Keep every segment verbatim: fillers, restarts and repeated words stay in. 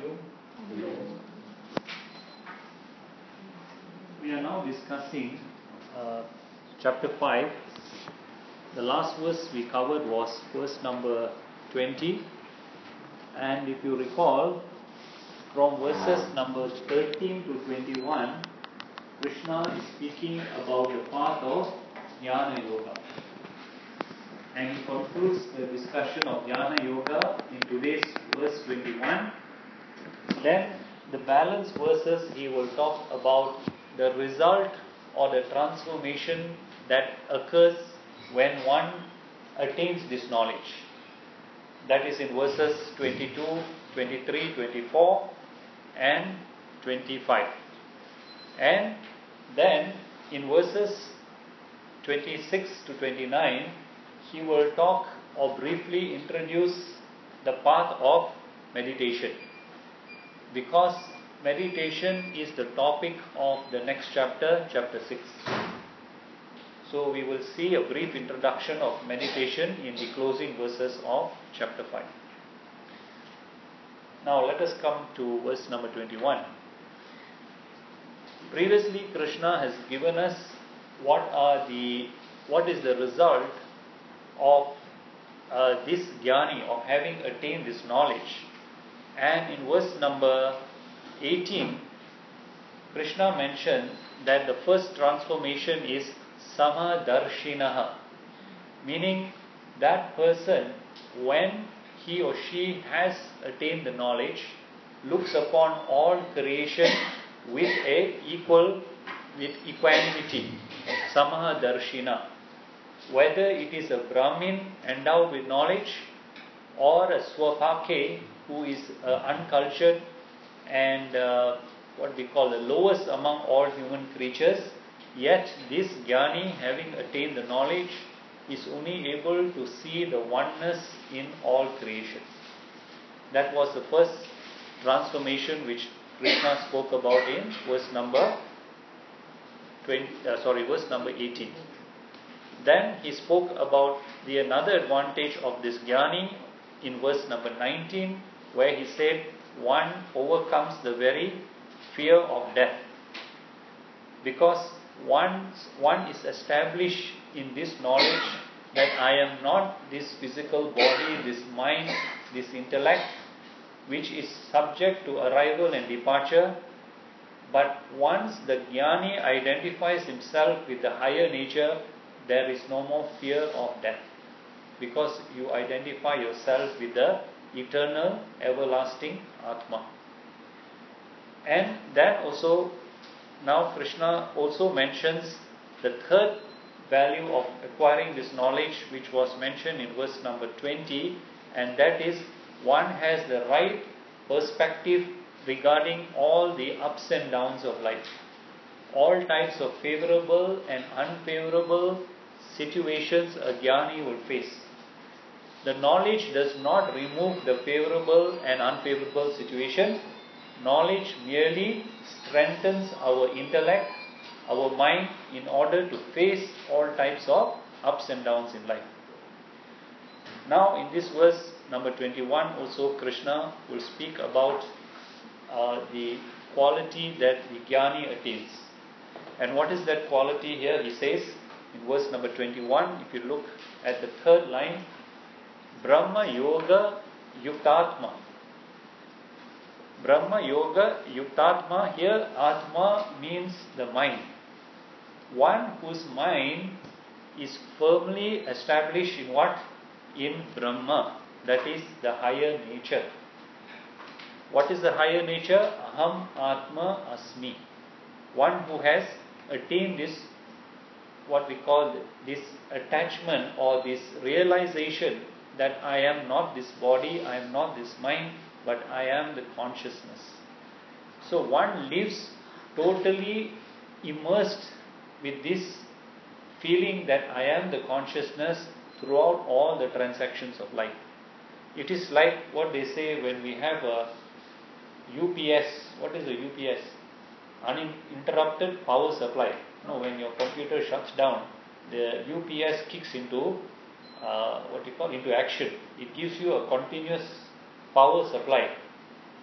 you? We are now discussing uh, chapter five. The last verse we covered was verse number twenty, and if you recall, from verses number thirteen to twenty-one, Krishna is speaking about the path of Jnana Yoga, and he concludes the discussion of Jnana Yoga in today's verse twenty-one. Then the balance verses he will talk about the result or the transformation that occurs when one attains this knowledge. That is in verses twenty-two, twenty-three, twenty-four and twenty-five. And then in verses twenty-six to twenty-nine, he will talk or briefly introduce the path of meditation, because meditation is the topic of the next chapter, chapter six. So we will see a brief introduction of meditation in the closing verses of chapter five. Now let us come to verse number twenty-one. Previously, Krishna has given us what are the what is the result of uh, this jnani, of having attained this knowledge. And in verse number eighteen, Krishna mentioned that the first transformation is samadarshinaha, meaning that person, when he or she has attained the knowledge, looks upon all creation with a equal, with equanimity, samadarshina. Whether it is a Brahmin endowed with knowledge or a Swapake who is uh, uncultured and uh, what we call the lowest among all human creatures, yet this jnani, having attained the knowledge, is only able to see the oneness in all creation. That was the first transformation which Krishna spoke about in verse number twenty. Uh, sorry, verse number eighteen. Then he spoke about the another advantage of this jnani in verse number nineteen, where he said one overcomes the very fear of death, because once one is established in this knowledge that I am not this physical body, this mind, this intellect, which is subject to arrival and departure, but once the jnani identifies himself with the higher nature, there is no more fear of death, because you identify yourself with the eternal, everlasting Atma. And then also, now Krishna also mentions the third value of acquiring this knowledge, which was mentioned in verse number twenty, and that is one has the right perspective regarding all the ups and downs of life. All types of favorable and unfavorable situations a jnani will face. The knowledge does not remove the favorable and unfavorable situation. Knowledge merely strengthens our intellect, our mind, in order to face all types of ups and downs in life. Now in this verse number twenty-one also, Krishna will speak about uh, the quality that the jnani attains. And what is that quality here? He says in verse number twenty-one, if you look at the third line, Brahma Yoga Yuktatma. Brahma Yoga Yuktatma, here Atma means the mind. One whose mind is firmly established in what? In Brahma, that is the higher nature. What is the higher nature? Aham Atma Asmi. One who has attained this, what we call this attachment or this realization that I am not this body, I am not this mind, but I am the consciousness. So one lives totally immersed with this feeling that I am the consciousness throughout all the transactions of life. It is like what they say when we have a U P S. What is a U P S? Uninterrupted power supply. No, when your computer shuts down, the U P S kicks into uh, what you call into action. It gives you a continuous power supply.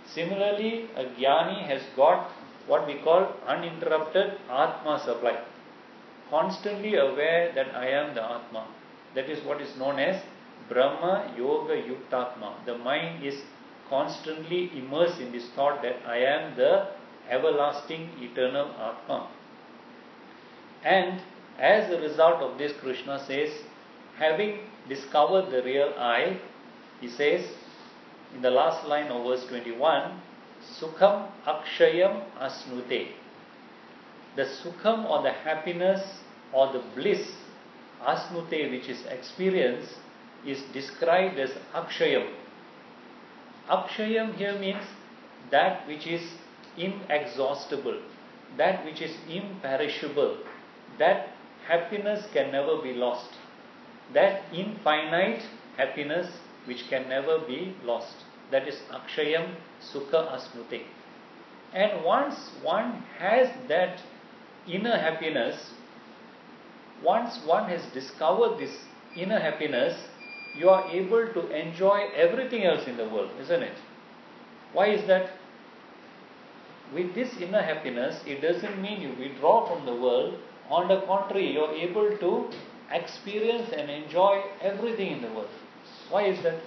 Similarly, a Jnani has got what we call uninterrupted Atma supply. Constantly aware that I am the Atma. That is what is known as Brahma Yoga Yuktatma. The mind is constantly immersed in this thought that I am the everlasting eternal Atma. And as a result of this, Krishna says, having discovered the real I, he says in the last line of verse twenty-one, Sukham Akshayam Asnute. The Sukham or the happiness or the bliss, Asnute, which is experience, is described as Akshayam. Akshayam here means that which is inexhaustible, that which is imperishable, that happiness can never be lost, that infinite happiness which can never be lost. That is Akshayam Sukha Asnute. And once one has that inner happiness, once one has discovered this inner happiness, you are able to enjoy everything else in the world, isn't it? Why is that? With this inner happiness, it doesn't mean you withdraw from the world. On the contrary, you are able to experience and enjoy everything in the world. Why is that?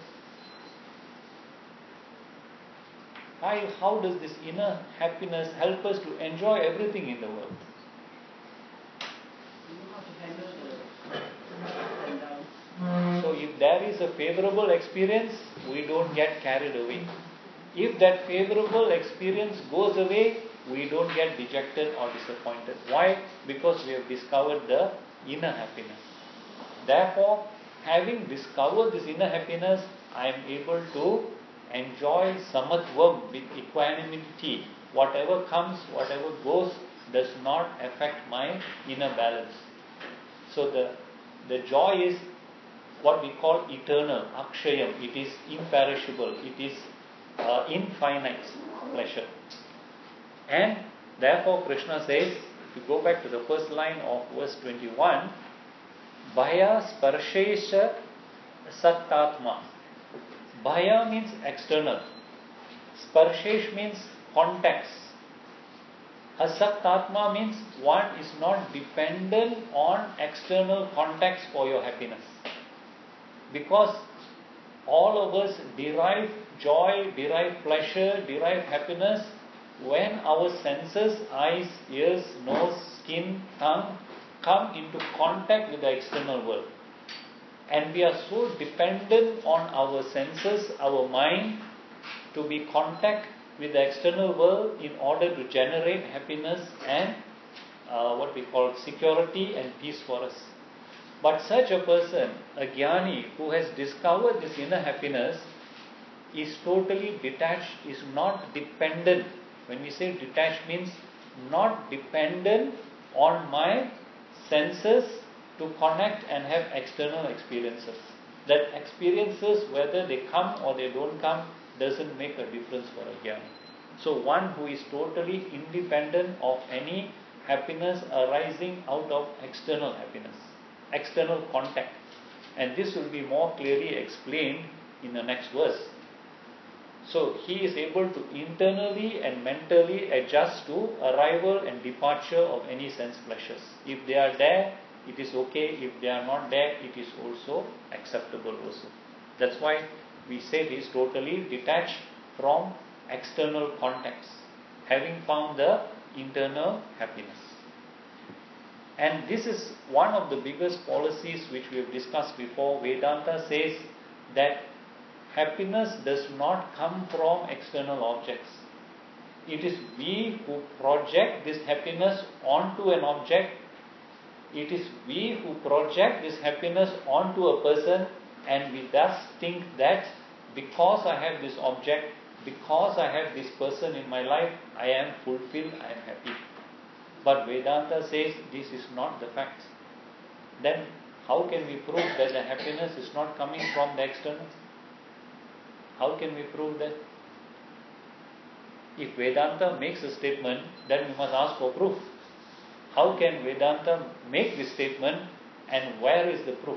How, how does this inner happiness help us to enjoy everything in the world? So if there is a favorable experience, we don't get carried away. If that favorable experience goes away, we don't get dejected or disappointed. Why? Because we have discovered the inner happiness. Therefore, having discovered this inner happiness, I am able to enjoy samatvam with equanimity. Whatever comes, whatever goes, does not affect my inner balance. So the, the joy is what we call eternal, akshayam. It is imperishable. It is uh, infinite pleasure. And therefore Krishna says, if you go back to the first line of verse twenty-one, Bhaya Sparshesha Sattatma. Bhaya means external. Sparshesh means contacts. Asattatma means one is not dependent on external contacts for your happiness. Because all of us derive joy, derive pleasure, derive happiness when our senses, eyes, ears, nose, skin, tongue come into contact with the external world. And we are so dependent on our senses, our mind, to be contact with the external world in order to generate happiness and uh, what we call security and peace for us. But such a person, a Jnani who has discovered this inner happiness, is totally detached, is not dependent. When we say detached, means not dependent on my senses to connect and have external experiences. That experiences, whether they come or they don't come, doesn't make a difference for a Jnani. So one who is totally independent of any happiness arising out of external happiness, external contact. And this will be more clearly explained in the next verse. So he is able to internally and mentally adjust to arrival and departure of any sense pleasures. If they are there, it is okay. If they are not there, it is also acceptable also. That's why we say he is totally detached from external contacts, having found the internal happiness. And this is one of the biggest policies which we have discussed before. Vedanta says that happiness does not come from external objects. It is we who project this happiness onto an object. It is we who project this happiness onto a person, and we thus think that because I have this object, because I have this person in my life, I am fulfilled, I am happy. But Vedanta says this is not the fact. Then how can we prove that the happiness is not coming from the external? How can we prove that? If Vedanta makes a statement, then we must ask for proof. How can Vedanta make this statement, and where is the proof?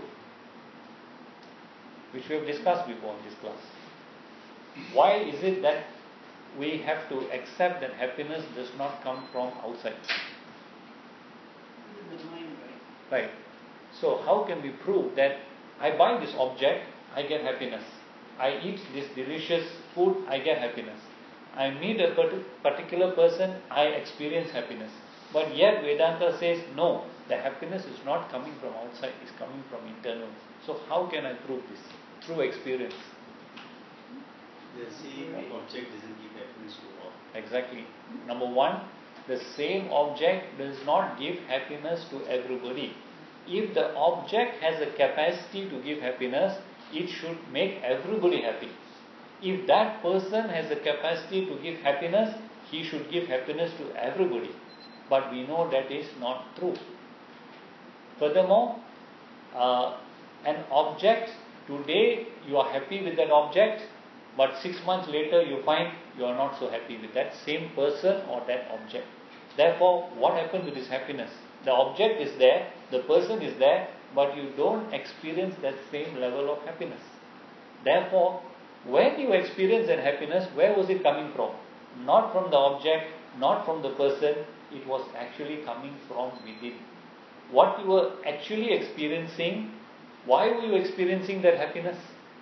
Which we have discussed before in this class. Why is it that we have to accept that happiness does not come from outside. This is the mind, right? Right. So how can we prove that I buy this object, I get happiness. I eat this delicious food, I get happiness. I meet a particular person, I experience happiness. But yet Vedanta says, no, the happiness is not coming from outside, it's coming from internal. So how can I prove this? Through experience. The same object doesn't give happiness to all. Exactly. Number one, the same object does not give happiness to everybody. If the object has a capacity to give happiness, it should make everybody happy. If that person has the capacity to give happiness, he should give happiness to everybody. But we know that is not true. Furthermore, uh, an object, today you are happy with that object, but six months later you find you are not so happy with that same person or that object. Therefore, what happened to this happiness? The object is there, the person is there, but you don't experience that same level of happiness. Therefore, when you experience that happiness, where was it coming from? Not from the object, not from the person, it was actually coming from within. What you were actually experiencing, why were you experiencing that happiness?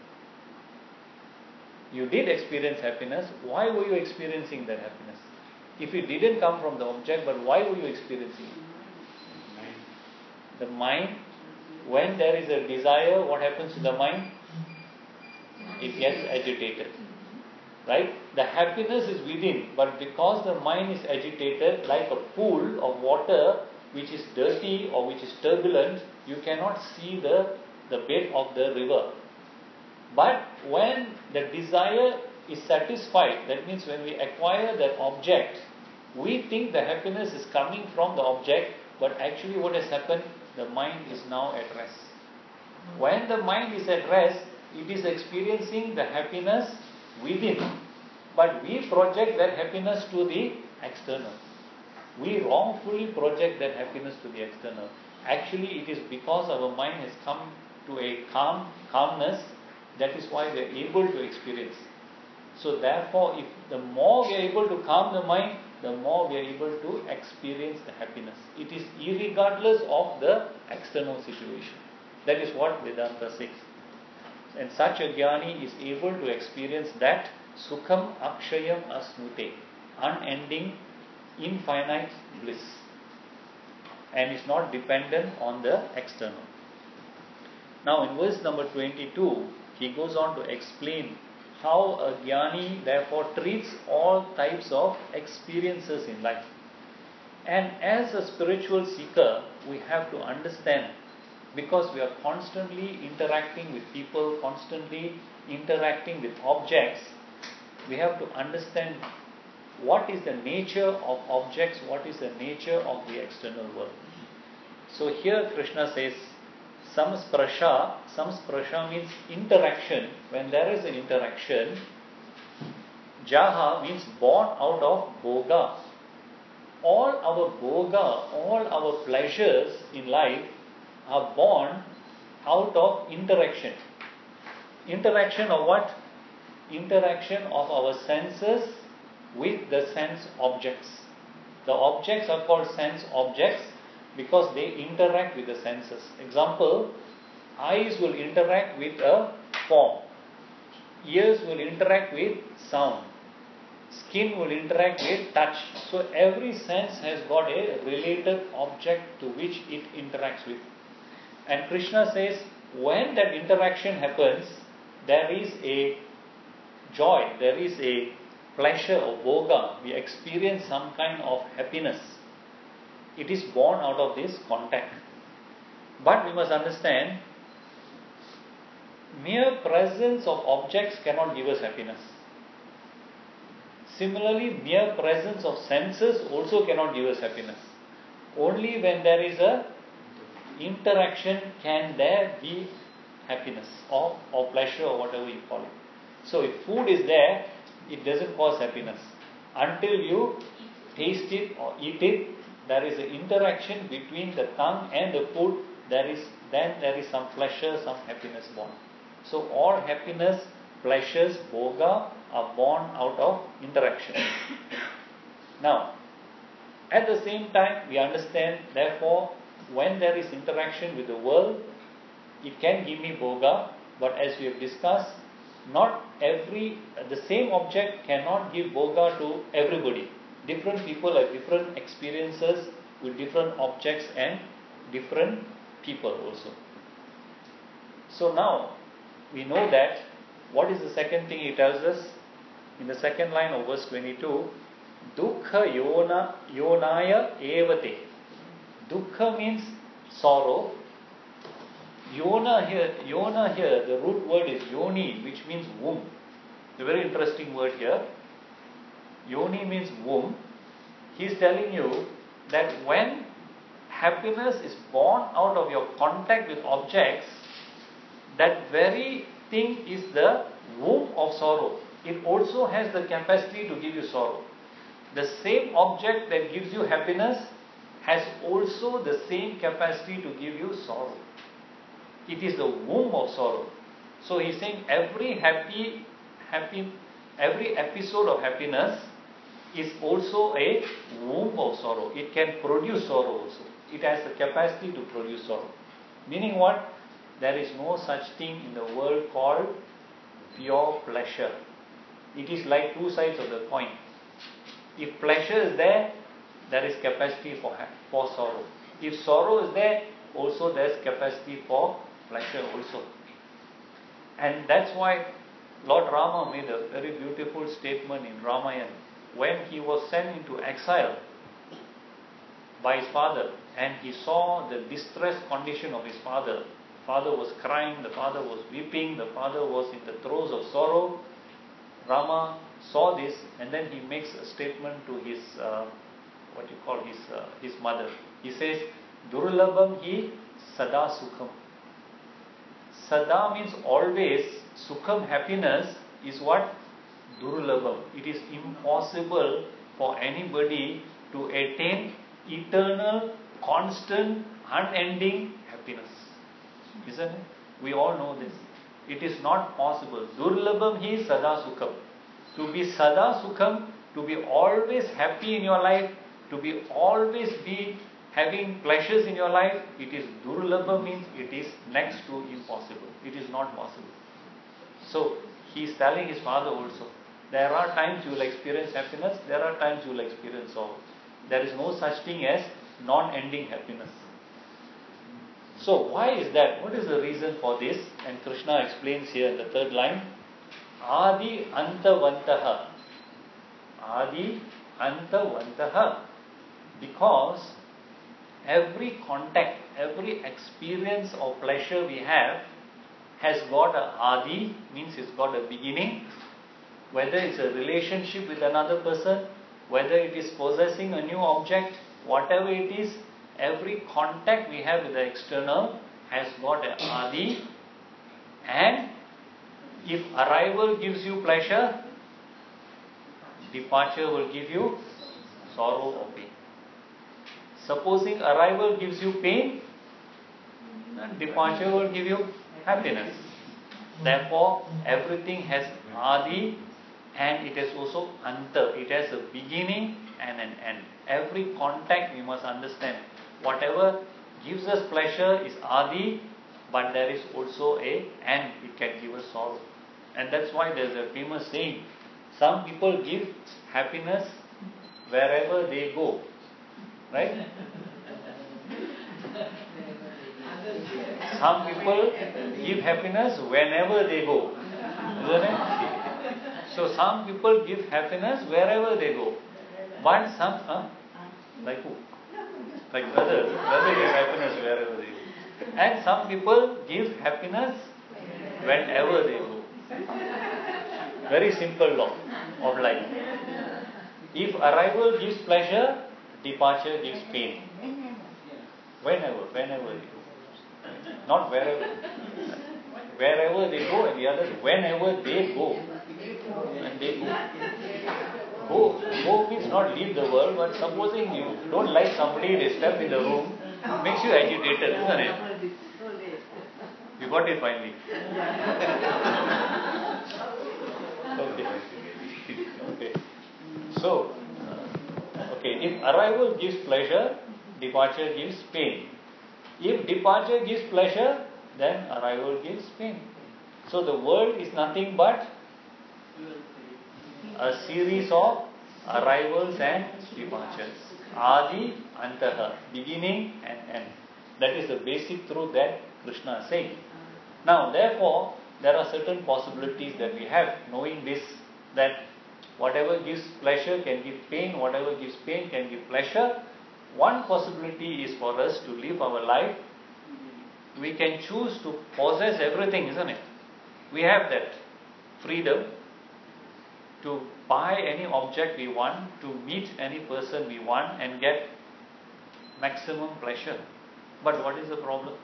You did experience happiness, why were you experiencing that happiness? If it didn't come from the object, but why were you experiencing it? The mind, when there is a desire, what happens to the mind? It gets agitated. Right? The happiness is within, but because the mind is agitated, like a pool of water which is dirty or which is turbulent, you cannot see the, the bed of the river. But when the desire is satisfied, that means when we acquire that object, we think the happiness is coming from the object, but actually what has happened, the mind is now at rest. When the mind is at rest, it is experiencing the happiness within. But we project that happiness to the external. We wrongfully project that happiness to the external. Actually, it is because our mind has come to a calm, calmness, that is why we are able to experience. So therefore, if the more we are able to calm the mind, the more we are able to experience the happiness. It is irregardless of the external situation. That is what Vedanta says. And such a jnani is able to experience that sukham akshayam asnute, unending, infinite bliss, and is not dependent on the external. Now in verse number twenty-two, he goes on to explain how a jnani therefore treats all types of experiences in life. And as a spiritual seeker, we have to understand, because we are constantly interacting with people, constantly interacting with objects, we have to understand what is the nature of objects, what is the nature of the external world. So here Krishna says, samsprasha, samsprasha means interaction. When there is an interaction, jaha means born out of bhoga. All our bhoga, all our pleasures in life are born out of interaction. Interaction of what? Interaction of our senses with the sense objects. The objects are called sense objects because they interact with the senses. Example, eyes will interact with a form. Ears will interact with sound. Skin will interact with touch. So every sense has got a related object to which it interacts with. And Krishna says, when that interaction happens, there is a joy, there is a pleasure or bhoga. We experience some kind of happiness. It is born out of this contact. But we must understand, mere presence of objects cannot give us happiness. Similarly, mere presence of senses also cannot give us happiness. Only when there is a interaction can there be happiness or, or pleasure or whatever you call it. So if food is there, it doesn't cause happiness. Until you taste it or eat it, there is an interaction between the tongue and the food, there is then there is some pleasure, some happiness born. So all happiness, pleasures, bhoga are born out of interaction. Now, at the same time, we understand, therefore, when there is interaction with the world, it can give me bhoga, but as we have discussed, not every, the same object cannot give bhoga to everybody. Different people have different experiences with different objects and different people also. So now, we know that, what is the second thing he tells us? In the second line of verse twenty-two, Dukkha yona, yonaya evate. Dukkha means sorrow. Yona here, yona here, the root word is yoni, which means womb. A very interesting word here. Yoni means womb. He is telling you that when happiness is born out of your contact with objects, that very thing is the womb of sorrow. It also has the capacity to give you sorrow. The same object that gives you happiness has also the same capacity to give you sorrow. It is the womb of sorrow. So he is saying every happy, happy, every episode of happiness is also a womb of sorrow. It can produce sorrow also. It has the capacity to produce sorrow. Meaning what? There is no such thing in the world called pure pleasure. It is like two sides of the coin. If pleasure is there, there is capacity for, for sorrow. If sorrow is there, also there is capacity for pleasure also. And that's why Lord Rama made a very beautiful statement in Ramayana. When he was sent into exile by his father, and he saw the distressed condition of his father. Father was crying, the father was weeping, the father was in the throes of sorrow. Rama saw this, and then he makes a statement to his, uh, what you call his uh, his mother. He says, Durlabham hi sada sukham. Sada means always, sukham, happiness, is what? Durlabham. It is impossible for anybody to attain eternal, constant, unending happiness. Isn't it? We all know this. It is not possible. Durlabham hi sada sukham. To be sada sukham, to be always happy in your life, to be always be having pleasures in your life, it is durlabham, means it is next to impossible. It is not possible. So, he is telling his father also, there are times you will experience happiness, there are times you will experience sorrow. There is no such thing as non-ending happiness. So, why is that? What is the reason for this? And Krishna explains here in the third line, Adi Antavantaha. Adi Antavantaha. Because every contact, every experience of pleasure we have has got a Adi, means it's got a beginning. Whether it's a relationship with another person, whether it is possessing a new object, whatever it is, every contact we have with the external has got an Adi. And if arrival gives you pleasure, departure will give you sorrow or pain. Supposing arrival gives you pain, then departure will give you happiness. Therefore, everything has Adi and it has also Anta. It has a beginning and an end. Every contact we must understand. Whatever gives us pleasure is Adi, but there is also a end. It can give us sorrow. And that's why there's a famous saying, some people give happiness wherever they go. Right? Some people give happiness whenever they go. Isn't it? So some people give happiness wherever they go. But some, huh? Like who? Like brother. Brother gives happiness wherever they go. And some people give happiness whenever they go. Very simple law of life. If arrival gives pleasure, departure gives pain. Whenever, whenever they go. Not wherever. Wherever they go, and the others, whenever they go. When they go. Go, go means not leave the world, but supposing you don't like somebody, they step in the room, it makes you agitated, isn't it? You got it finally. Okay. So, uh, okay, if arrival gives pleasure, departure gives pain. If departure gives pleasure, then arrival gives pain. So the world is nothing but a series of arrivals and departures. Adi, Antaha, beginning and end. That is the basic truth that Krishna is saying. Now, therefore, there are certain possibilities that we have, knowing this, that whatever gives pleasure can give pain, whatever gives pain can give pleasure. One possibility is for us to live our life. We can choose to possess everything, isn't it? We have that freedom to buy any object we want, to meet any person we want and get maximum pleasure. But what is the problem?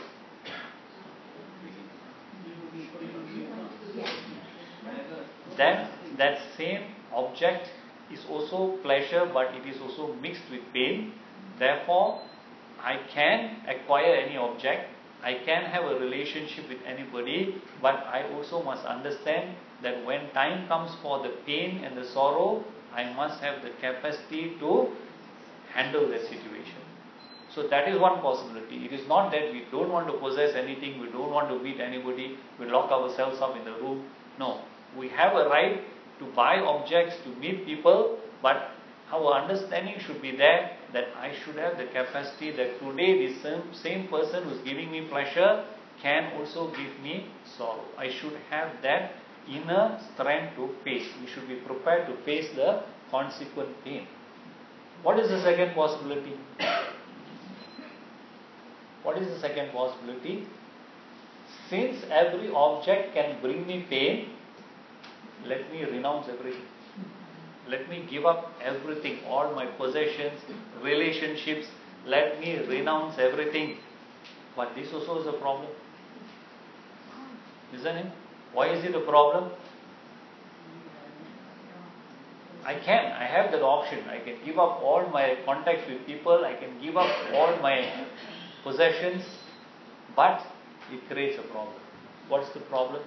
Then that same object is also pleasure, but it is also mixed with pain. Therefore, I can acquire any object, I can have a relationship with anybody, but I also must understand that when time comes for the pain and the sorrow, I must have the capacity to handle that situation. So that is one possibility. It is not that we don't want to possess anything, we don't want to meet anybody, we lock ourselves up in the room. No, we have a right to buy objects, to meet people, but our understanding should be there that I should have the capacity that today the same, same person who is giving me pleasure can also give me sorrow. I should have that inner strength to face. We should be prepared to face the consequent pain. What is the second possibility? What is the second possibility? Since every object can bring me pain, let me renounce everything. Let me give up everything, all my possessions, relationships, let me renounce everything. But this also is a problem. Isn't it? Why is it a problem? I can, I have that option. I can give up all my contacts with people, I can give up all my possessions, but it creates a problem. What's the problem?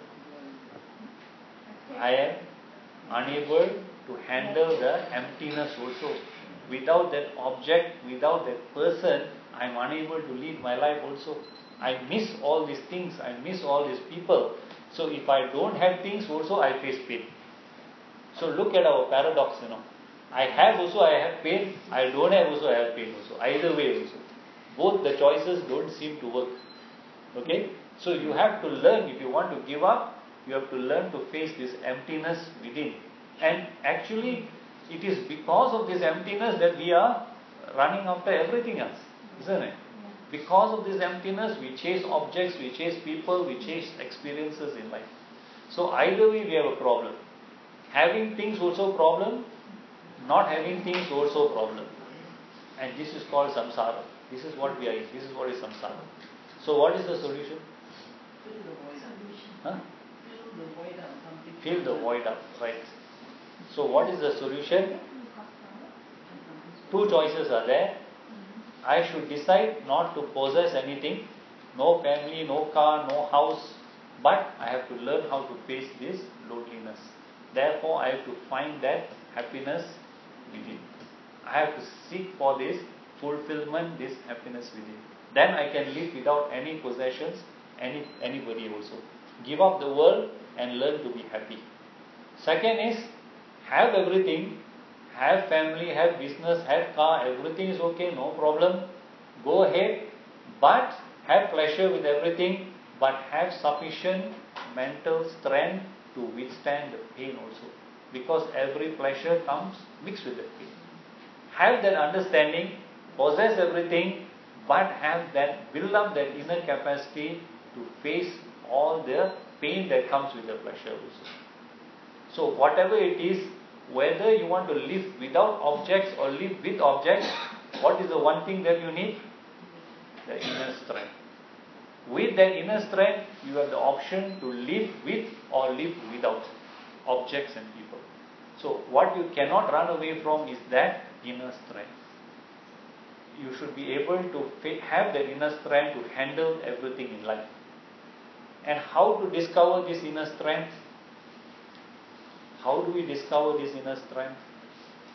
I am unable to handle the emptiness also. Without that object, without that person, I am unable to lead my life also. I miss all these things, I miss all these people. So if I don't have things also, I face pain. So look at our paradox, you know. I have also, I have pain. I don't have also, I have pain also. Either way also. Both the choices don't seem to work. Okay? So you have to learn, if you want to give up, you have to learn to face this emptiness within. And actually, it is because of this emptiness that we are running after everything else. Isn't it? Because of this emptiness, we chase objects, we chase people, we chase experiences in life. So either way, we have a problem. Having things also problem, not having things also problem. And this is called samsara. This is what we are in. This is what is samsara. So what is the solution? Huh? Fill the void up, right. So what is the solution? Two choices are there. I should decide not to possess anything. No family, no car, no house. But I have to learn how to face this loneliness. Therefore, I have to find that happiness within. I have to seek for this fulfillment, this happiness within. Then I can live without any possessions, any anybody also. Give up the world and learn to be happy. Second is, have everything, have family, have business, have car, everything is okay, no problem. Go ahead, but have pleasure with everything, but have sufficient mental strength to withstand the pain also. Because every pleasure comes mixed with the pain. Have that understanding, possess everything, but have that, build up that inner capacity to face all the pain that comes with the pleasure also. So whatever it is, whether you want to live without objects or live with objects, what is the one thing that you need? The inner strength. With that inner strength, you have the option to live with or live without objects and people. So what you cannot run away from is that inner strength. You should be able to have that inner strength to handle everything in life. And how to discover this inner strength? How do we discover this inner strength?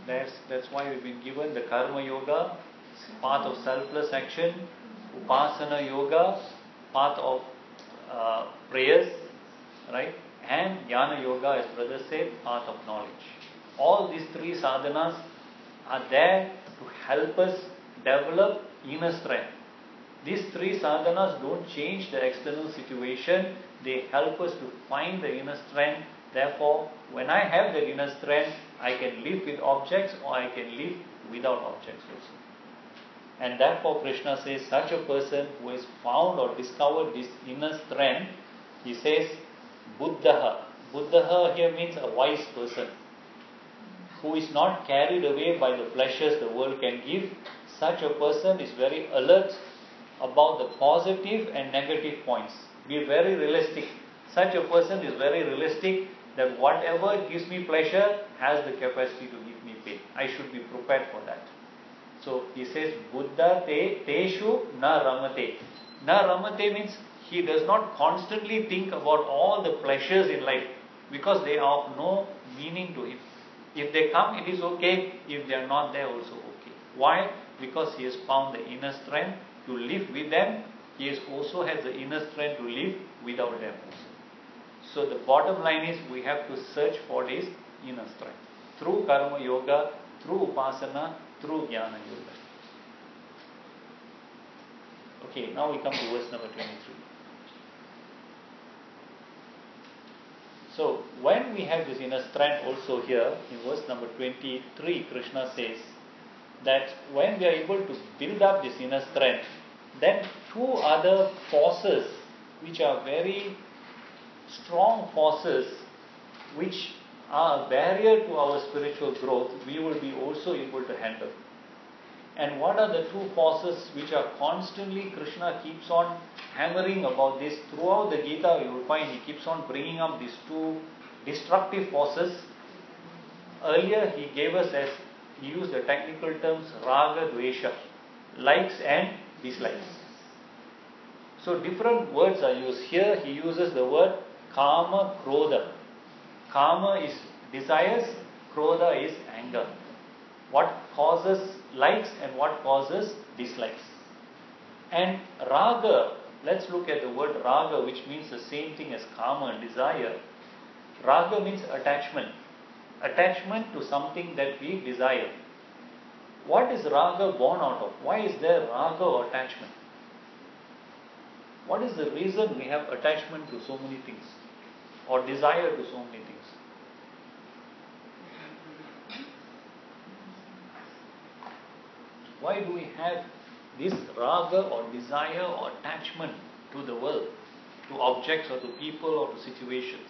That's, that's why we've been given the Karma Yoga, path of selfless action, Upasana Yoga, path of uh, prayers, right? And Jnana Yoga, as brother said, path of knowledge. All these three sadhanas are there to help us develop inner strength. These three sadhanas don't change the external situation, they help us to find the inner strength. Therefore, when I have the inner strength, I can live with objects or I can live without objects also. And therefore Krishna says, such a person who has found or discovered this inner strength, he says, Buddhaha. Buddhaha here means a wise person, who is not carried away by the pleasures the world can give. Such a person is very alert about the positive and negative points. Be very realistic. Such a person is very realistic that whatever gives me pleasure has the capacity to give me pain. I should be prepared for that. So he says, Buddha te teshu na ramate. Na ramate means he does not constantly think about all the pleasures in life, because they are of no meaning to him. If they come, it is okay. If they are not there, also okay. Why? Because he has found the inner strength to live with them. He has also has the inner strength to live without them also. So the bottom line is, we have to search for this inner strength through Karma Yoga, through Upasana, through Jnana Yoga. Okay, now we come to verse number twenty-three. So when we have this inner strength also here, in verse number twenty-three, Krishna says that when we are able to build up this inner strength, then two other forces which are very strong forces, which are a barrier to our spiritual growth, we will be also able to handle. And what are the two forces which are constantly, Krishna keeps on hammering about this throughout the Gita? You will find he keeps on bringing up these two destructive forces. Earlier he gave us, as he used the technical terms, raga, dvesha, likes and dislikes. So different words are used. Here he uses the word kama, krodha. Kama is desires, krodha is anger. What causes likes and what causes dislikes. And raga, let's look at the word raga, which means the same thing as kama, desire. Raga means attachment. Attachment to something that we desire. What is raga born out of? Why is there raga or attachment? What is the reason we have attachment to so many things, or desire to so many things? Why do we have this raga or desire or attachment to the world, to objects or to people or to situations?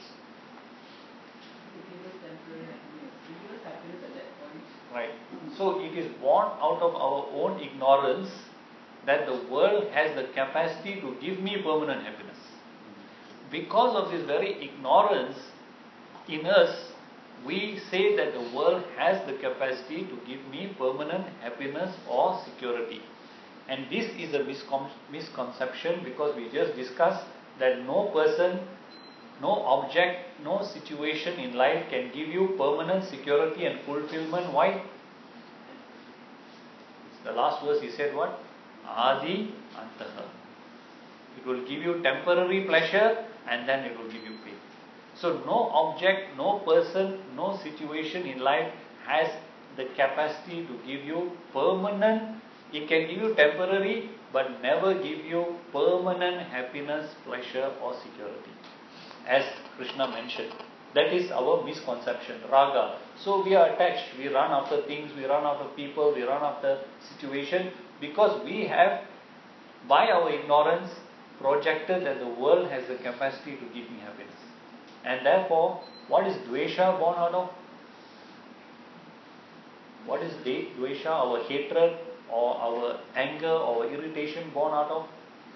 Right. So it is born out of our own ignorance that the world has the capacity to give me permanent happiness. Because of this very ignorance in us, we say that the world has the capacity to give me permanent happiness or security. And this is a miscon- misconception, because we just discussed that no person, no object, no situation in life can give you permanent security and fulfillment. Why? The last verse he said what? Adi Antaha. It will give you temporary pleasure and then it will give you pain. So no object, no person, no situation in life has the capacity to give you permanent. It can give you temporary but never give you permanent happiness, pleasure or security. As Krishna mentioned. That is our misconception, raga. So we are attached, we run after things, we run after people, we run after situation, because we have, by our ignorance, projected that the world has the capacity to give me happiness. And therefore, what is dvesha born out of? What is dvesha, our hatred or our anger or irritation born out of?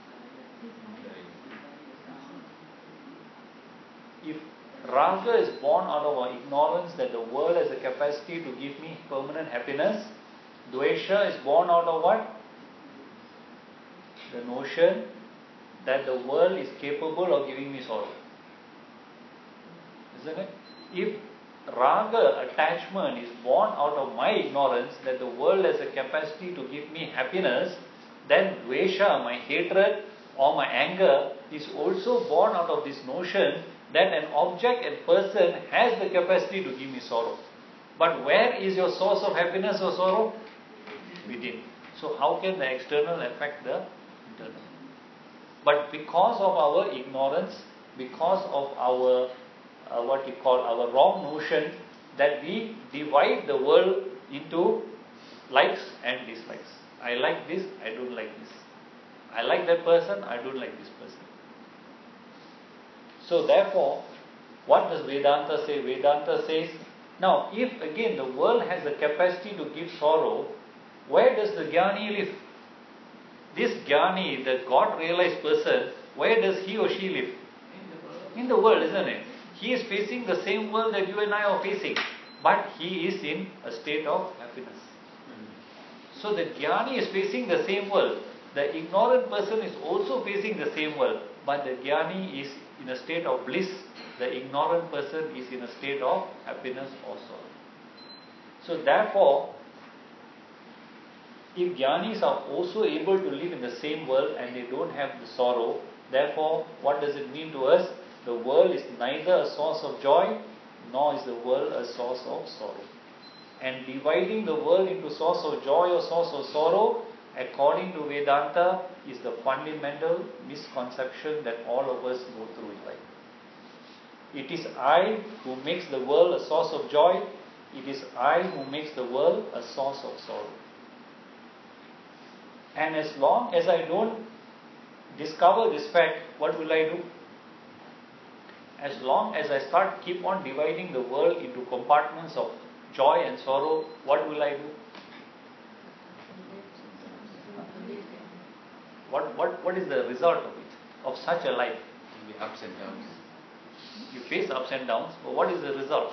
If raga is born out of our ignorance that the world has the capacity to give me permanent happiness, dvesha is born out of what? The notion that the world is capable of giving me sorrow. Isn't it? If raga, attachment, is born out of my ignorance that the world has a capacity to give me happiness, then dvesha, my hatred or my anger, is also born out of this notion that an object and person has the capacity to give me sorrow. But where is your source of happiness or sorrow? Within. So how can the external affect the internal? But because of our ignorance, because of our uh, what we call our wrong notion, that we divide the world into likes and dislikes. I like this, I don't like this. I like that person, I don't like this person. So therefore, what does Vedanta say? Vedanta says, now if again the world has the capacity to give sorrow, where does the Jnani live? This Jnani, the God realized person, where does he or she live? In the world, isn't it? He is facing the same world that you and I are facing, but he is in a state of happiness. So the Jnani is facing the same world. The ignorant person is also facing the same world, but the Jnani is in a state of bliss. The ignorant person is in a state of happiness or sorrow. So therefore, if Jnanis are also able to live in the same world and they don't have the sorrow, therefore, what does it mean to us? The world is neither a source of joy, nor is the world a source of sorrow. And dividing the world into source of joy or source of sorrow, according to Vedanta, is the fundamental misconception that all of us go through in life. It is I who makes the world a source of joy. It is I who makes the world a source of sorrow. And as long as I don't discover this fact, what will I do? As long as I start keep on dividing the world into compartments of joy and sorrow, what will I do? What, what, what is the result of it, of such a life? Will be ups and downs. You face ups and downs, but what is the result?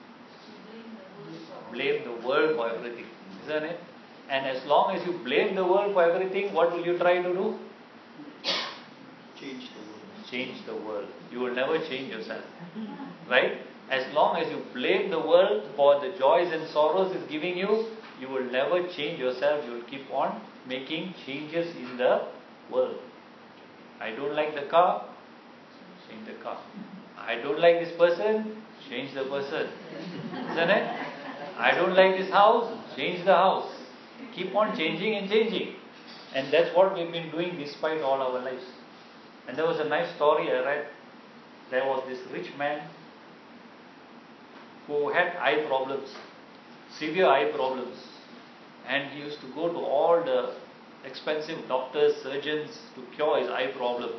Blame the world for everything, isn't it? And as long as you blame the world for everything, what will you try to do? Change the world. Change the world. You will never change yourself. Right? As long as you blame the world for the joys and sorrows it's giving you, you will never change yourself. You will keep on making changes in the world. I don't like the car, change the car. I don't like this person, change the person. Isn't it? I don't like this house, change the house. Keep on changing and changing. And that's what we've been doing despite all our lives. And there was a nice story I read. There was this rich man who had eye problems, severe eye problems. And he used to go to all the expensive doctors, surgeons to cure his eye problem.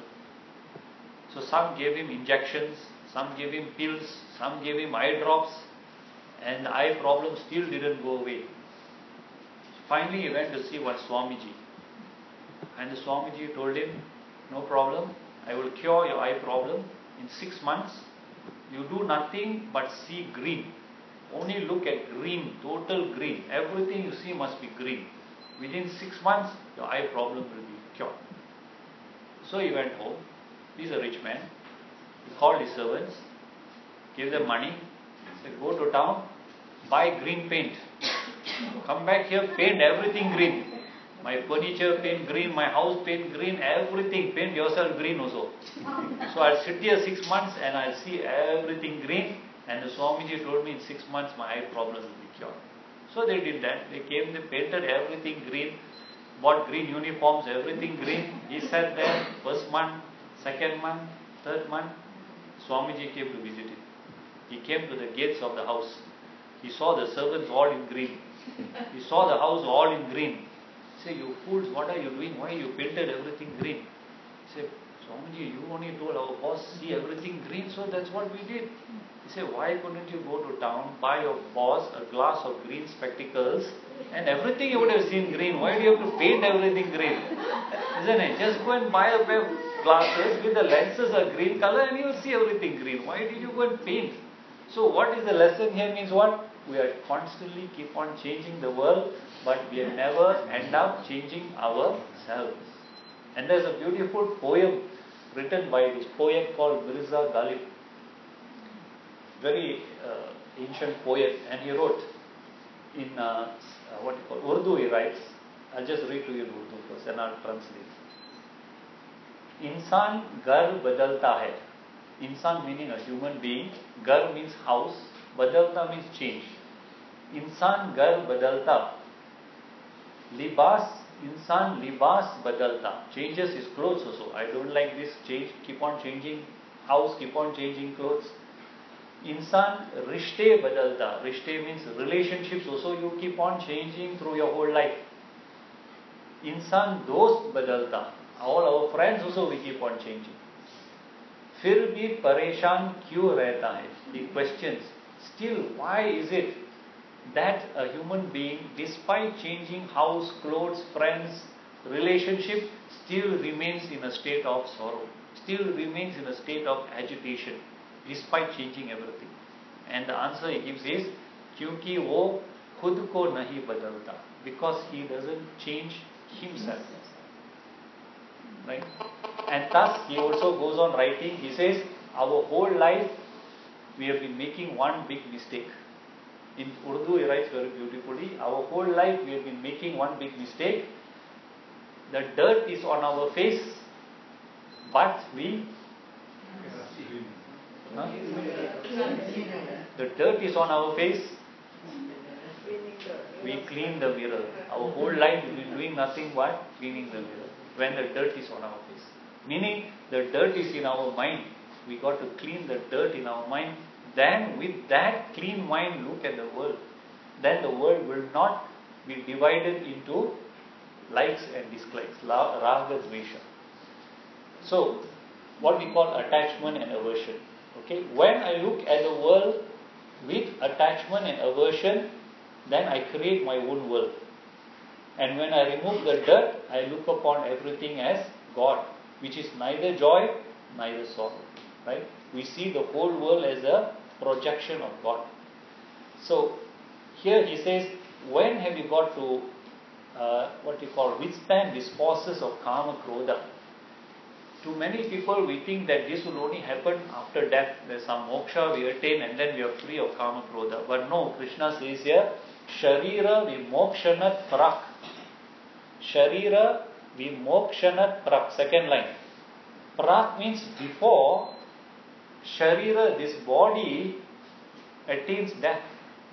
So some gave him injections, some gave him pills, some gave him eye drops, and the eye problem still didn't go away. Finally, he went to see one Swamiji. And the Swamiji told him, no problem, I will cure your eye problem in six months. You do nothing but see green. Only look at green, total green. Everything you see must be green. Within six months, your eye problem will be cured. So he went home. He's a rich man. He called his servants, gave them money, said, go to town, buy green paint. Come back here, paint everything green. My furniture paint green, my house paint green, everything, paint yourself green also. So I'll sit here six months and I'll see everything green. And the Swamiji told me in six months my eye problem will be cured. So they did that. They came, they painted everything green, bought green uniforms, everything green. He sat there, first month, second month, third month, Swamiji came to visit him. He came to the gates of the house. He saw the servants all in green. He saw the house all in green. He said, you fools, what are you doing? Why you painted everything green? He said, Swamiji, you only told our boss see everything green, so that's what we did. He said, why couldn't you go to town, buy your boss a glass of green spectacles, and everything you would have seen green? Why do you have to paint everything green? Isn't it? Just go and buy a pair of glasses with the lenses are green color and you will see everything green. Why did you go and paint? So what is the lesson here means what? We are constantly keep on changing the world, but we have never end up changing ourselves. And there's a beautiful poem written by this poet called Mirza Ghalib. very uh, ancient poet, and he wrote in uh, uh, what you call Urdu. He writes. I'll just read to you in Urdu first, and I'll translate. Insan gar badalta hai. Insan meaning a human being. Gar means house. Badalta means change. Insan gar badalta. Libas, insan libas badalta. Changes his clothes also. I don't like this change. Keep on changing house, keep on changing clothes. Insan rishte badalta. Rishte means relationships also you keep on changing through your whole life. Insan dost badalta. All our friends also we keep on changing. Fir bhi pareshan kyun rehta hai? He questions. Still, why is it that a human being, despite changing house, clothes, friends, relationship, still remains in a state of sorrow, still remains in a state of agitation, despite changing everything? And the answer he gives is, क्योंकि वो खुद को नहीं बदलता, because he doesn't change himself. Right? And thus he also goes on writing, he says, our whole life we have been making one big mistake. In Urdu he writes very beautifully, our whole life we have been making one big mistake. The dirt is on our face, but we huh? The dirt is on our face, we clean the mirror. Our whole life we've been doing nothing but cleaning the mirror when the dirt is on our face. Meaning the dirt is in our mind. We got to clean the dirt in our mind. Then with that clean mind look at the world. Then the world will not be divided into likes and dislikes. Raga dvesha. So what we call attachment and aversion. Okay, when I look at the world with attachment and aversion, then I create my own world. And when I remove the dirt, I look upon everything as God, which is neither joy, neither sorrow. Right? We see the whole world as a projection of God. So here he says, when have you got to uh, what you call withstand these forces of kama krodha? To many people, we think that this will only happen after death. There's some moksha we attain and then we are free of kama krodha. But no, Krishna says here, Sharira vimokshanat prak. Sharira vimokshanat prak. Second line. Prak means before Sharira, this body, attains death.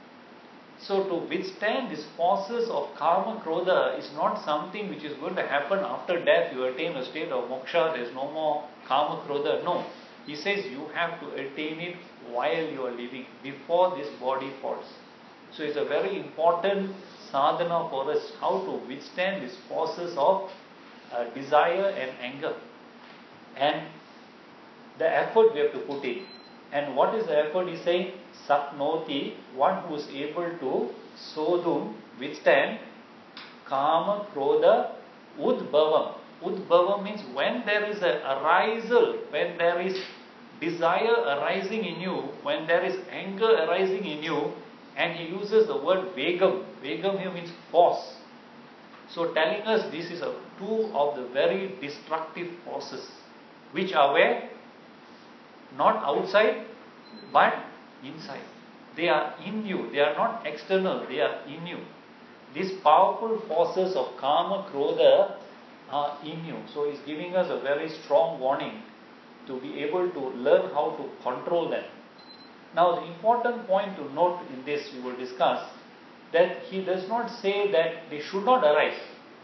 So to withstand these forces of karma krodha is not something which is going to happen after death. You attain a state of moksha, there is no more karma krodha. No. He says you have to attain it while you are living, before this body falls. So it's a very important sadhana for us, how to withstand these forces of uh, desire and anger. And the effort we have to put in. And what is the effort? He's saying, Saknoti, one who is able to sodum, withstand, kama, krodha, udbhavam. Udbhavam means when there is a arisal, when there is desire arising in you, when there is anger arising in you, and he uses the word vegam. Vegam here means force. So telling us this is a two of the very destructive forces, which are where? Not outside, but inside. They are in you. They are not external. They are in you. These powerful forces of kama, krodha are in you. So he's giving us a very strong warning to be able to learn how to control them. Now the important point to note in this we will discuss, that he does not say that they should not arise.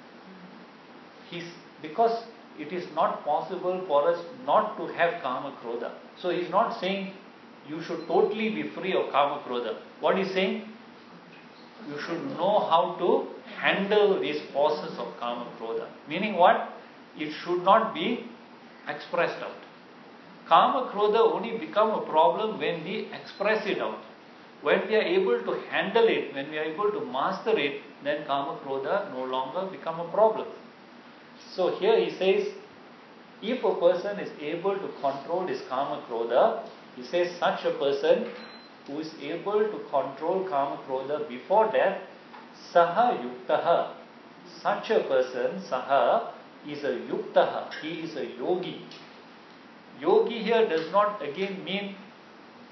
He's, because it is not possible for us not to have kama krodha. So he is not saying you should totally be free of kama krodha. What he is saying? You should know how to handle these forces of kama krodha. Meaning what? It should not be expressed out. Kama krodha only become a problem when we express it out. When we are able to handle it, when we are able to master it, then kama krodha no longer become a problem. So here he says, if a person is able to control his kama krodha, he says such a person who is able to control kama krodha before death, saha yuktaha. Such a person, saha, is a yuktaha. He is a yogi. Yogi here does not again mean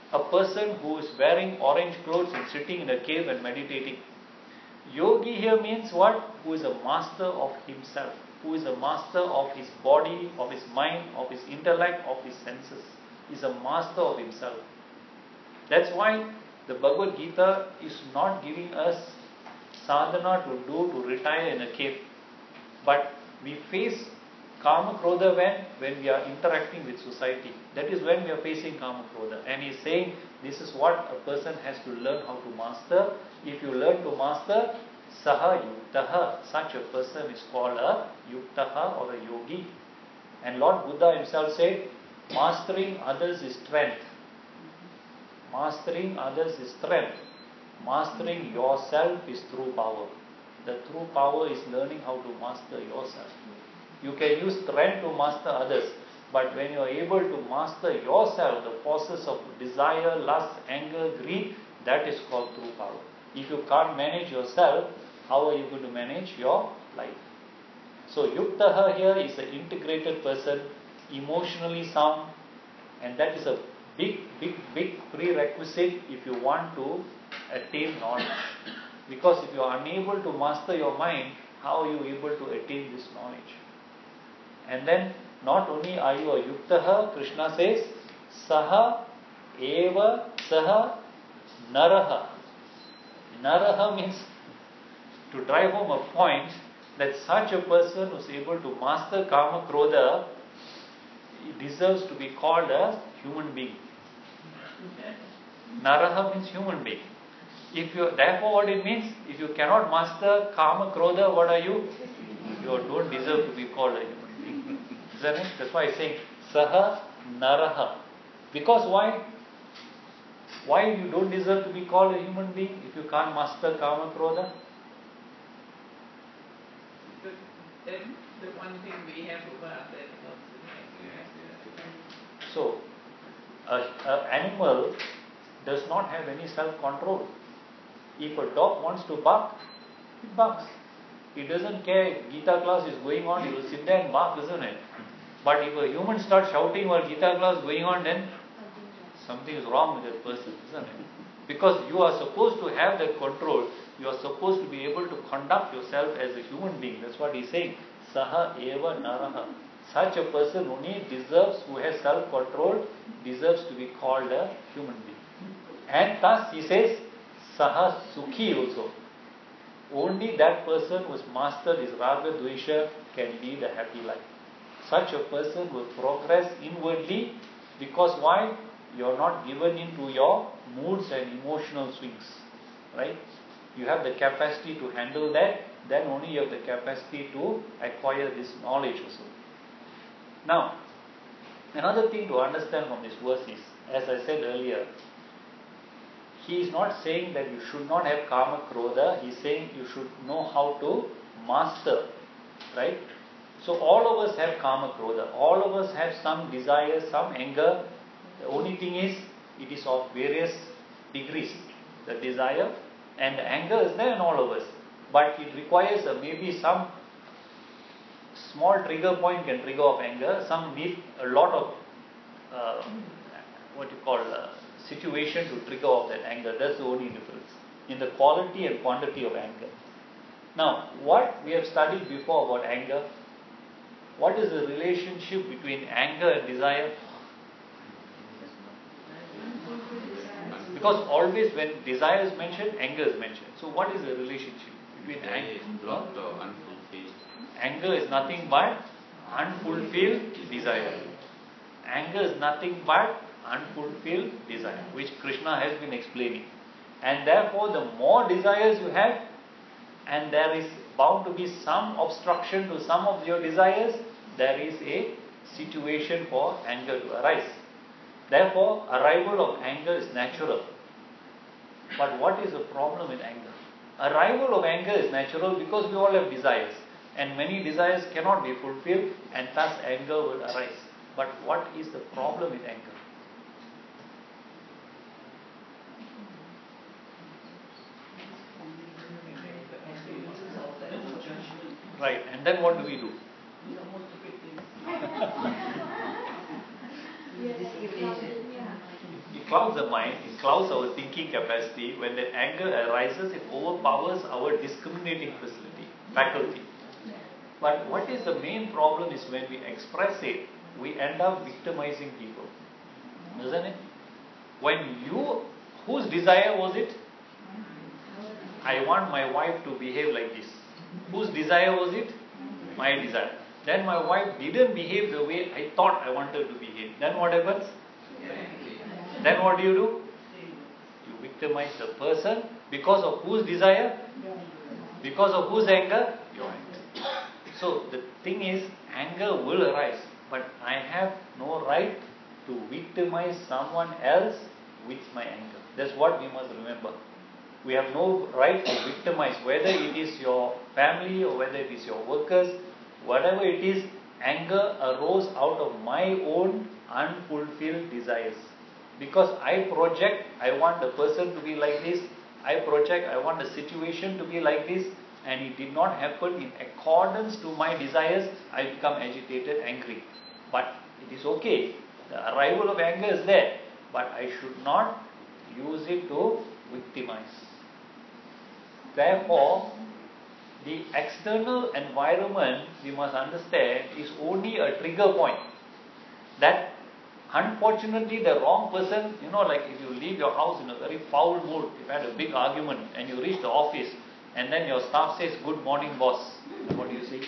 a person who is wearing orange clothes and sitting in a cave and meditating. Yogi here means what? Who is a master of himself, who is a master of his body, of his mind, of his intellect, of his senses. He is a master of himself. That's why the Bhagavad Gita is not giving us sadhana to do to retire in a cave. But we face Kama Krodha when? When we are interacting with society. That is when we are facing Kama Krodha. And he is saying this is what a person has to learn how to master. If you learn to master, Saha Yuktaha, such a person is called a Yuktaha or a Yogi. And Lord Buddha himself said, mastering others is strength. Mastering others is strength. Mastering yourself is true power. The true power is learning how to master yourself. You can use strength to master others, but when you are able to master yourself, the forces of desire, lust, anger, greed, that is called true power. If you can't manage yourself, how are you going to manage your life? So Yuktaha here is an integrated person, emotionally sound, and that is a big, big, big prerequisite if you want to attain knowledge. Because if you are unable to master your mind, how are you able to attain this knowledge? And then, not only are you a Yuktaha, Krishna says, Saha Eva Saha Naraha. Naraha means, to drive home a point, that such a person who is able to master Kama Krodha, he deserves to be called a human being. Naraha means human being. If you, therefore what it means, if you cannot master Kama Krodha, what are you? You don't deserve to be called a human being. Isn't it? That's why he's saying Saha Naraha. Because why? Why you don't deserve to be called a human being if you can't master Kama Krodha? Then the one thing we have about that. So, an animal does not have any self-control. If a dog wants to bark, it barks. It doesn't care. Gita class is going on, it will sit there and bark, isn't it? But if a human starts shouting while Gita class is going on, then something is wrong with that person, isn't it? Because you are supposed to have that control. You are supposed to be able to conduct yourself as a human being. That's what he's saying. Saha eva naraha. Such a person only deserves, who has self-control, deserves to be called a human being. And thus he says, Saha sukhi also. Only that person who has mastered his raga dvesha can lead a happy life. Such a person will progress inwardly, because why? You are not given into your moods and emotional swings. Right? You have the capacity to handle that, then only you have the capacity to acquire this knowledge also. Now, another thing to understand from this verse is, as I said earlier, he is not saying that you should not have Kama Krodha, he is saying you should know how to master. Right? So all of us have Kama Krodha, all of us have some desire, some anger. The only thing is, it is of various degrees, the desire, and the anger is there in all of us. But it requires a, maybe some small trigger point can trigger off anger, some need a lot of, uh, what you call, uh, situation to trigger off that anger. That's the only difference in the quality and quantity of anger. Now, what we have studied before about anger, what is the relationship between anger and desire? Because always when desire is mentioned, anger is mentioned. So what is the relationship between anger? Blocked or unfulfilled. Anger is nothing but unfulfilled desire. Anger is nothing but unfulfilled desire, which Krishna has been explaining. And therefore, the more desires you have, and there is bound to be some obstruction to some of your desires, there is a situation for anger to arise. Therefore, arrival of anger is natural. But what is the problem with anger? Arrival of anger is natural because we all have desires. And many desires cannot be fulfilled, and thus anger will arise. But what is the problem with anger? Right, and then what do we do? it clouds the mind, it clouds our thinking capacity. When the anger arises, it overpowers our discriminating facility, faculty. But what is the main problem is when we express it, we end up victimizing people. Isn't it? When you, whose desire was it? I want my wife to behave like this. Whose desire was it? My desire. Then my wife didn't behave the way I thought I wanted to behave. Then what happens? Then what do you do? You victimize the person because of whose desire? Because of whose anger? Your anger. So the thing is, anger will arise, but I have no right to victimize someone else with my anger. That's what we must remember. We have no right to victimize, whether it is your family or whether it is your workers, whatever it is, anger arose out of my own unfulfilled desires. Because I project, I want the person to be like this, I project, I want the situation to be like this, and it did not happen in accordance to my desires, I become agitated, angry. But it is okay, the arrival of anger is there, but I should not use it to victimize. Therefore, the external environment, we must understand, is only a trigger point. That unfortunately the wrong person, you know, like if you leave your house in a very foul mood, you had a big argument and you reach the office and then your staff says, "Good morning, boss." And what do you say?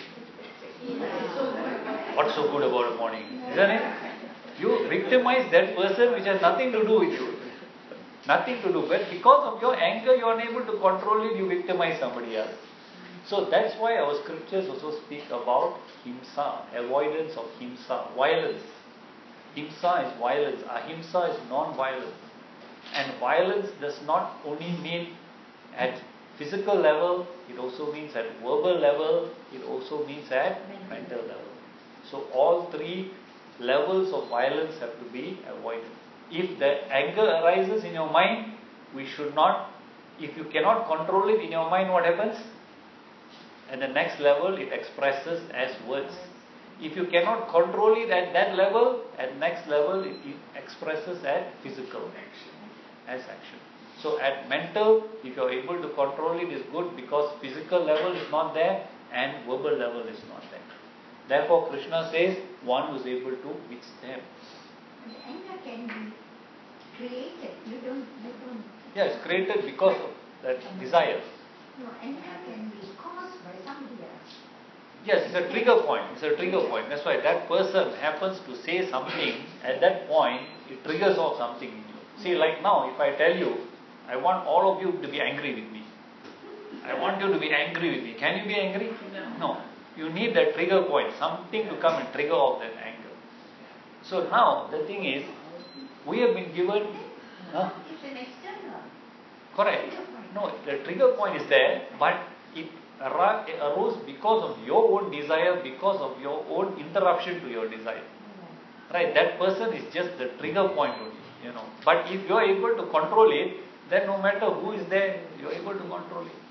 What's so good about a morning? Isn't it? You victimize that person which has nothing to do with you. Nothing to do. But because of your anger, you are unable to control it, you victimize somebody else. So that's why our scriptures also speak about himsa, avoidance of himsa, violence. Himsa is violence, ahimsa is non-violence. And violence does not only mean at physical level, it also means at verbal level, it also means at mental level. So all three levels of violence have to be avoided. If the anger arises in your mind, we should not, if you cannot control it in your mind, what happens? At the next level, it expresses as words. If you cannot control it at that level, at next level, it, it expresses as physical action, as action. So at mental, if you are able to control it, is good because physical level is not there and verbal level is not there. Therefore, Krishna says, one who is able to withstand. Anger can be created. You don't, you don't. Yeah, it's created because of that desire. No, anger can be caused by somebody else. Yes, it's a trigger point. It's a trigger point. That's why that person happens to say something, at that point, it triggers off something in you. See, like now, if I tell you, I want all of you to be angry with me. I want you to be angry with me. Can you be angry? No. You need that trigger point, something to come and trigger off that anger. So now, the thing is, we have been given... Huh? It's an external. Correct. No, the trigger point is there, but it arose because of your own desire, because of your own interruption to your desire. Right? That person is just the trigger point only, you know. But if you are able to control it, then no matter who is there, you are able to control it.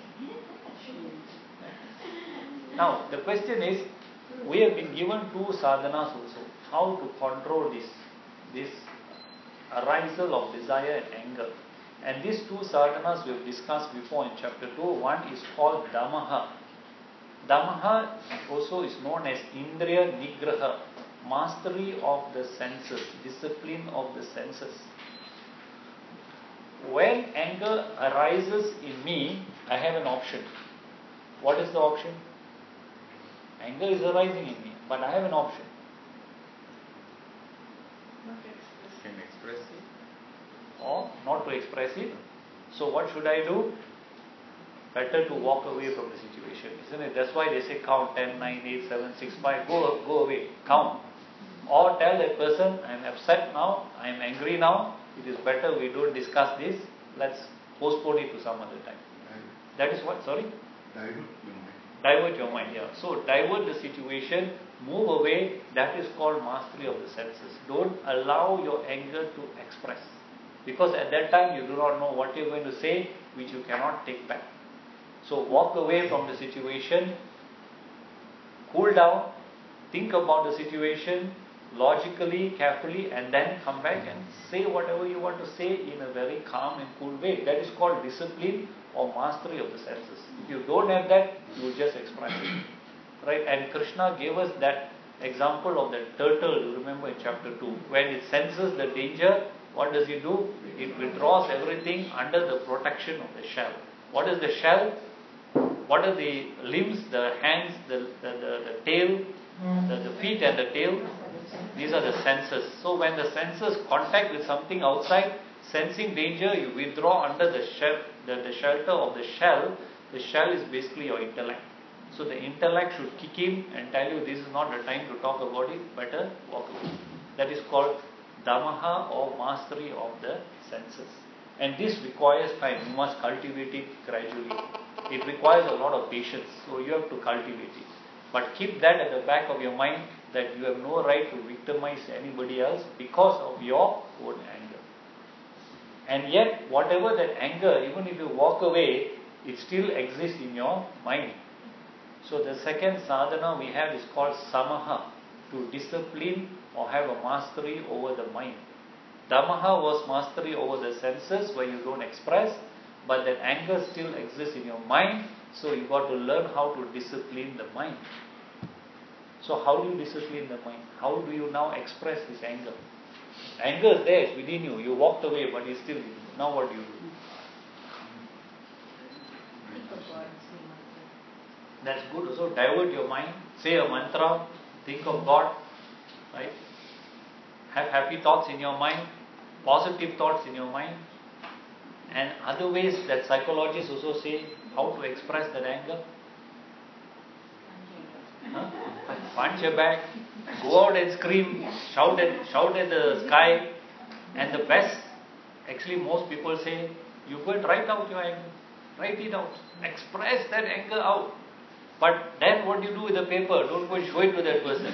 Now, the question is, we have been given two sadhanas also, how to control this, this arisal of desire and anger. And these two sadhanas we have discussed before in chapter two. One is called Damaha. Damaha also is known as Indriya Nigraha, mastery of the senses, discipline of the senses. When anger arises in me, I have an option. What is the option? Anger is arising in me, but I have an option. Can express it. Or not to express it. So what should I do? Better to walk away from the situation, isn't it? That's why they say count ten, nine, eight, seven, six, five, go, go away, count. Or tell that person, I am upset now, I am angry now, it is better we don't discuss this, let's postpone it to some other time. That is what, sorry? Divert your mind. Divert your mind, yeah. So divert the situation, move away, that is called mastery of the senses. Don't allow your anger to express. Because at that time you do not know what you are going to say, which you cannot take back. So walk away from the situation, cool down, think about the situation, logically, carefully, and then come back and say whatever you want to say in a very calm and cool way. That is called discipline or mastery of the senses. If you don't have that, you will just express it. Right? And Krishna gave us that example of the turtle, you remember in chapter two. When it senses the danger, what does it do? It withdraws everything under the protection of the shell. What is the shell? What are the limbs, the hands, the, the, the, the tail, the, the feet and the tail? These are the senses. So when the senses contact with something outside, sensing danger, you withdraw under the, shell, the, the shelter of the shell. The shell is basically your intellect. So the intellect should kick in and tell you this is not the time to talk about it, better walk away. That is called damaha or mastery of the senses. And this requires time. You must cultivate it gradually. It requires a lot of patience. So you have to cultivate it. But keep that at the back of your mind that you have no right to victimize anybody else because of your own anger. And yet, whatever that anger, even if you walk away, it still exists in your mind. So the second sadhana we have is called samaha, to discipline or have a mastery over the mind. Damaha was mastery over the senses where you don't express, but that anger still exists in your mind, so you got to learn how to discipline the mind. So how do you discipline the mind? How do you now express this anger? Anger is there, it's within you. You walked away, but it's still within you. Now what do you do? That's good. Also divert your mind. Say a mantra. Think of God. Right? Have happy thoughts in your mind. Positive thoughts in your mind. And other ways that psychologists also say how to express that anger. Huh? Punch your back. Go out and scream. Shout at, shout at the sky. And the best, actually most people say, you go and write out your anger. Write it out. Express that anger out. But then what do you do with the paper? Don't go and show it to that person.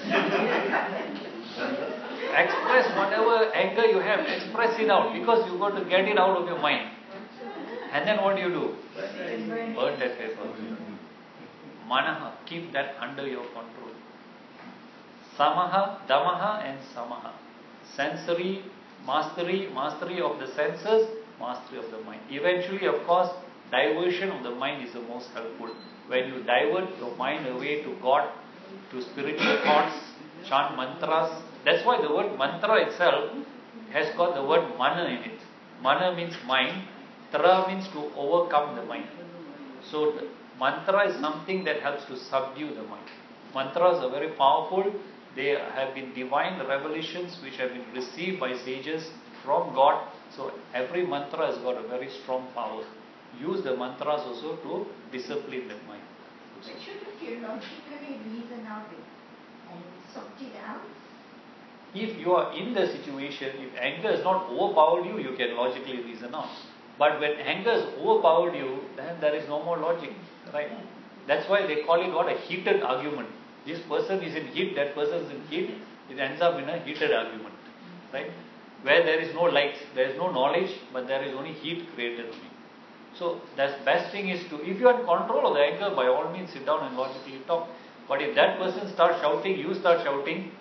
Express whatever anger you have. Express it out because you got to get it out of your mind. And then what do you do? Burn that paper. Manaha. Keep that under your control. Samaha, damaha and samaha. Sensory, mastery, mastery of the senses, mastery of the mind. Eventually, of course, diversion of the mind is the most helpful. When you divert your mind away to God, to spiritual thoughts, chant mantras. That's why the word mantra itself has got the word mana in it. Mana means mind. Tra means to overcome the mind. So the mantra is something that helps to subdue the mind. Mantras are very powerful. They have been divine revelations which have been received by sages from God. So every mantra has got a very strong power. Use the mantras also to discipline the mind. But shouldn't you logically reason out it and sort it out? If you are in the situation, if anger has not overpowered you, you can logically reason out. But when anger has overpowered you, then there is no more logic, right? That's why they call it what a heated argument. This person is in heat, that person is in heat. It ends up in a heated argument, right? Where there is no light, there is no knowledge, but there is only heat created only. So the best thing is to, if you are in control of the anger, by all means sit down and logically talk. But if that person starts shouting, you start shouting,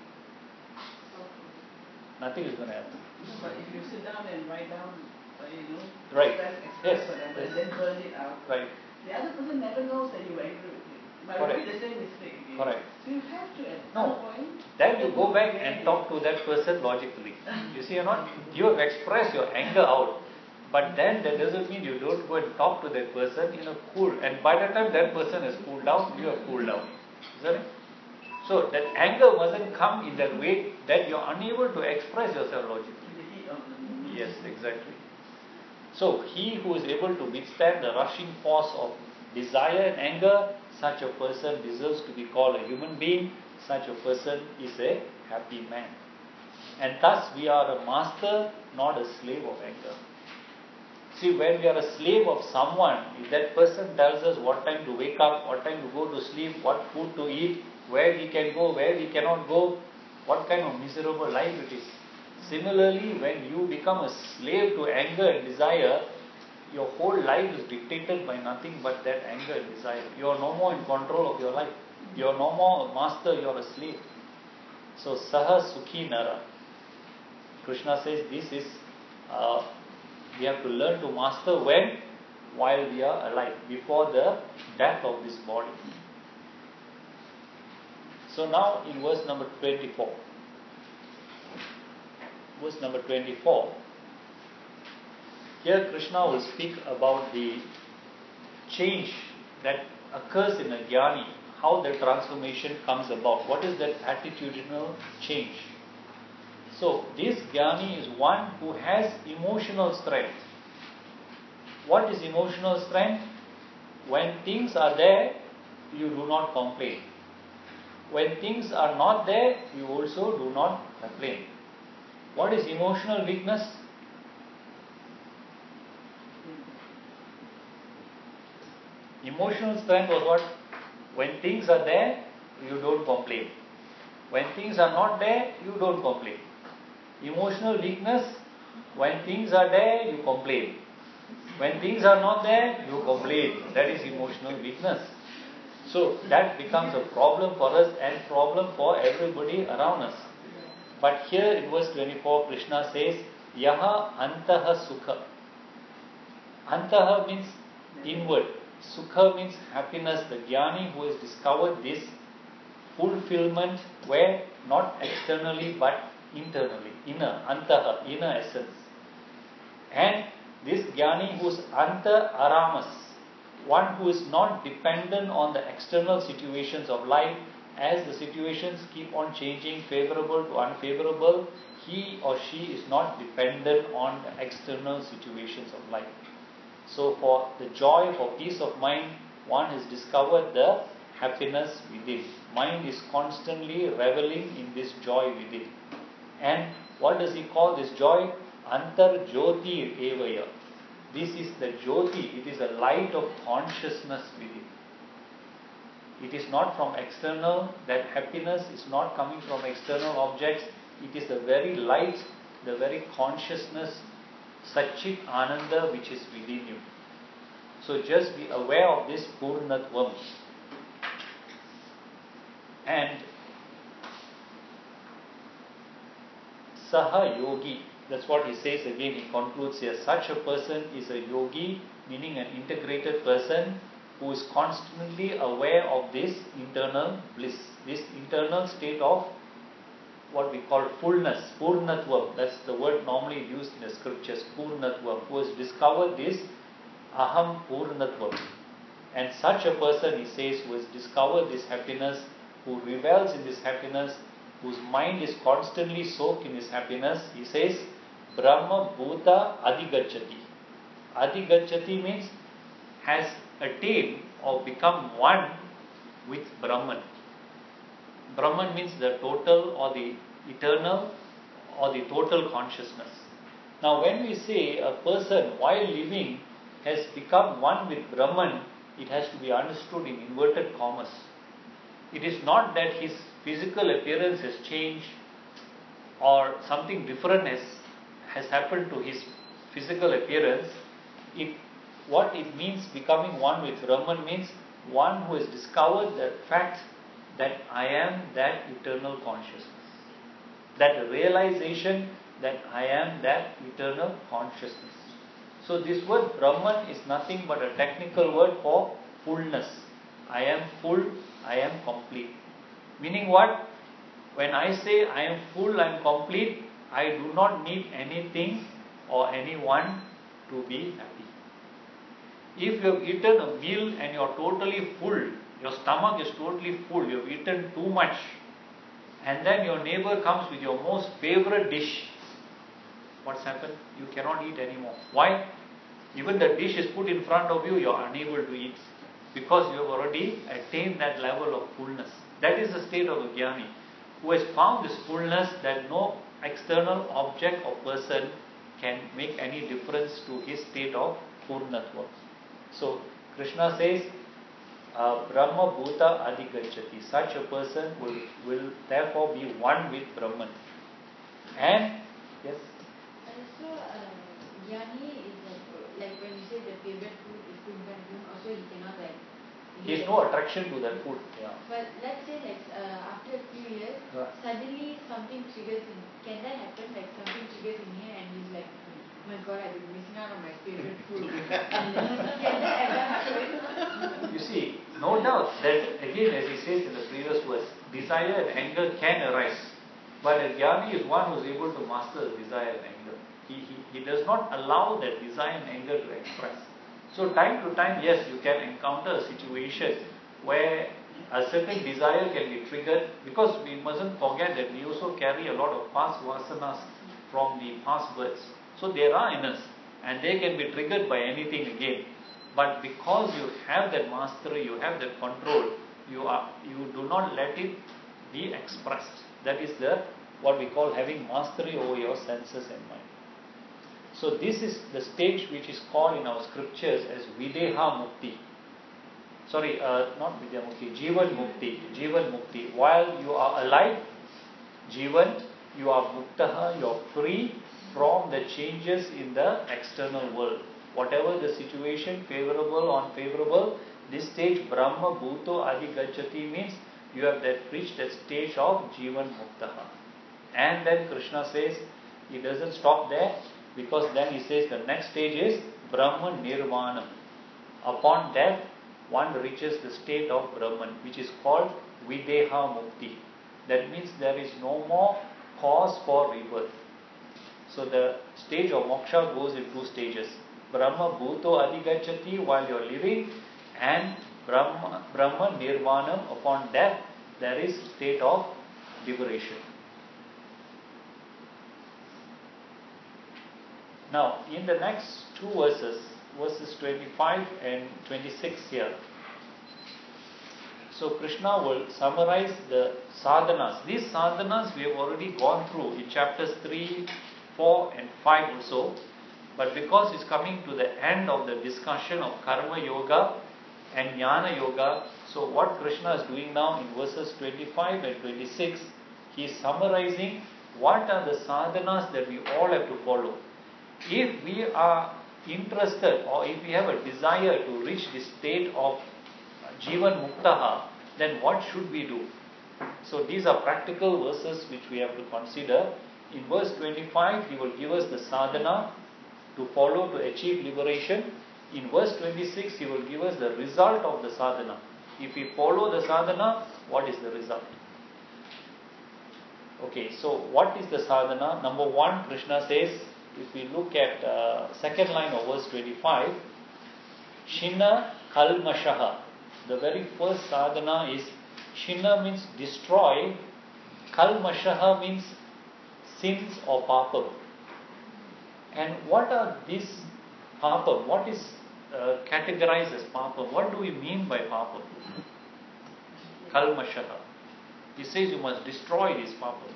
nothing is going to happen. But if you sit down and write down, uh, you know, Right. express, express Yes. whatever, Yes. and then burn it out, Right. the other person never knows that you were angry with him. But Correct. repeat the same mistake again. Correct. So you have to at No. some point. Then you go back and talk to that person logically. You see or not? You have expressed your anger out. But then that doesn't mean you don't go and talk to that person in a cool. And by the time that person has cooled down, you have cooled down. Is that it? So that anger mustn't come in that way that you are unable to express yourself logically. The heat of the moment. Yes, exactly. So he who is able to withstand the rushing force of desire and anger, such a person deserves to be called a human being. Such a person is a happy man. And thus we are a master, not a slave of anger. See, when we are a slave of someone, if that person tells us what time to wake up, what time to go to sleep, what food to eat, where we can go, where we cannot go, what kind of miserable life it is. Similarly, when you become a slave to anger and desire, your whole life is dictated by nothing but that anger and desire. You are no more in control of your life. You are no more a master, you are a slave. So Saha Sukhi Nara. Krishna says this is, uh, we have to learn to master when? While we are alive, before the death of this body. So now in verse number twenty-four. Verse number twenty-four. Here Krishna will speak about the change that occurs in a jnani, how the transformation comes about. What is that attitudinal change? So this jnani is one who has emotional strength. What is emotional strength? When things are there, you do not complain. When things are not there, you also do not complain. What is emotional weakness? Emotional strength was what? When things are there, you don't complain. When things are not there, you don't complain. Emotional weakness, when things are there, you complain. When things are not there, you complain. That is emotional weakness. So that becomes a problem for us and problem for everybody around us. But here in verse twenty-four, Krishna says, Yaha antaha sukha. Antaha means inward. Sukha means happiness. The jnani who has discovered this fulfillment where not externally but internally, inner, antaha, inner essence. And this jnani who is anta aramas, one who is not dependent on the external situations of life. As the situations keep on changing, favorable to unfavorable, he or she is not dependent on the external situations of life. So for the joy, for peace of mind, one has discovered the happiness within. Mind is constantly reveling in this joy within. And what does he call this joy? Antar Jyoti Evaya. This is the Jyoti, it is a light of consciousness within. It is not from external, that happiness is not coming from external objects. It is the very light, the very consciousness, Satchit Ananda which is within you. So just be aware of this Purnatvam. And Saha Yogi, that's what he says again, he concludes here. Such a person is a yogi, meaning an integrated person who is constantly aware of this internal bliss, this internal state of what we call fullness, Purnatvam. That's the word normally used in the scriptures, Purnatvam, who has discovered this Aham Purnatvam. And such a person, he says, who has discovered this happiness, who revels in this happiness, whose mind is constantly soaked in this happiness, he says, Brahma Bhuta Adigacchati. Adigacchati means has attained or become one with Brahman. Brahman means the total or the eternal or the total consciousness. Now when we say a person while living has become one with Brahman, it has to be understood in inverted commas. It is not that his physical appearance has changed or something different has, has happened to his physical appearance. It, what it means becoming one with Brahman means one who has discovered the fact that I am that eternal consciousness. That realization that I am that eternal consciousness. So this word Brahman is nothing but a technical word for fullness. I am full, I am complete. Meaning what? When I say I am full, I am complete, I do not need anything or anyone to be happy. If you have eaten a meal and you are totally full, your stomach is totally full, you have eaten too much, and then your neighbor comes with your most favorite dish, what's happened? You cannot eat anymore. Why? Even the dish is put in front of you, you are unable to eat because you have already attained that level of fullness. That is the state of a jnani who has found this fullness that no external object or person can make any difference to his state of purnatva. So Krishna says, uh, Brahma Bhuta Adigacchati. Such a person will, will therefore be one with Brahman. And yes. So, uh, jnani is like, like when you say the favorite food is food, but also he cannot like He has no attraction to that food. Yeah. But let's say like uh, after a few years, Yeah. suddenly something triggers in. Can that happen? Like something triggers in here and he's like, oh my god, I've been missing out on my favorite food. Can that ever happen? You see, no doubt that again, as he says in the previous verse, desire and anger can arise. But a jnani is one who is able to master desire and anger. He, he, he does not allow that desire and anger to express. So time to time, yes, you can encounter a situation where a certain desire can be triggered, because we mustn't forget that we also carry a lot of past vasanas from the past births. So there are in us, and they can be triggered by anything again. But because you have that mastery, you have that control, you are you do not let it be expressed. That is the what we call having mastery over your senses and mind. So this is the stage which is called in our scriptures as Videha Mukti. Sorry, uh, not Vidya Mukti, Jivan Mukti. Jivan Mukti. While you are alive, Jivan, you are Muktaha, you are free from the changes in the external world. Whatever the situation, favorable or unfavorable, this stage Brahma Bhuto Adi Gacchati means you have that reached that stage of Jivan Muktaha. And then Krishna says, he doesn't stop there, because then he says the next stage is Brahma Nirvanam. Upon death, one reaches the state of Brahman, which is called Videha Mukti. That means there is no more cause for rebirth. So the stage of moksha goes in two stages. Brahma Bhuto Adigachati while you are living, and Brahma, Brahma Nirvanam upon death, there is state of liberation. Now, in the next two verses, verses twenty-five and twenty-six here, so Krishna will summarize the sadhanas. These sadhanas we have already gone through in chapters three, four and five also. But because it's coming to the end of the discussion of Karma Yoga and Jnana Yoga, so what Krishna is doing now in verses twenty-five and twenty-six, he is summarizing what are the sadhanas that we all have to follow. If we are interested or if we have a desire to reach this state of Jivan Muktaha, then what should we do? So these are practical verses which we have to consider. In verse twenty-five, he will give us the sadhana to follow to achieve liberation. In verse twenty-six, he will give us the result of the sadhana. If we follow the sadhana, what is the result? Okay, so what is the sadhana? Number one, Krishna says, if we look at uh, second line of verse twenty-five, Shinna Kalmashaha. The very first sadhana is, Shinna means destroy, Kalmashaha means sins or papam. And what are these papam? What is uh, categorized as papam? What do we mean by papam? Kalmashaha. He says you must destroy this papam.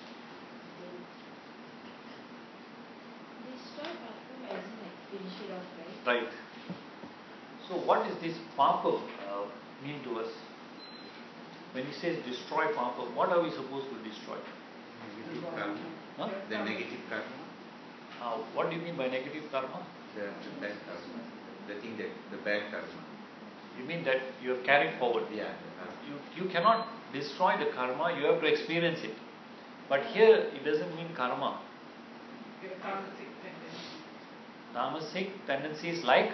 Destroy Papam as in like finish it off, right? Right. So what is this papam uh, mean to us? When he says destroy papam, what are we supposed to destroy? Negative karma. Huh? The negative karma. Uh, what do you mean by negative karma? The, the bad karma. The thing that, the bad karma. You mean that you have carried forward. Yeah. The karma. You, you cannot destroy the karma, you have to experience it. But here it doesn't mean karma. Your karmic tendency. Tamasic tendencies like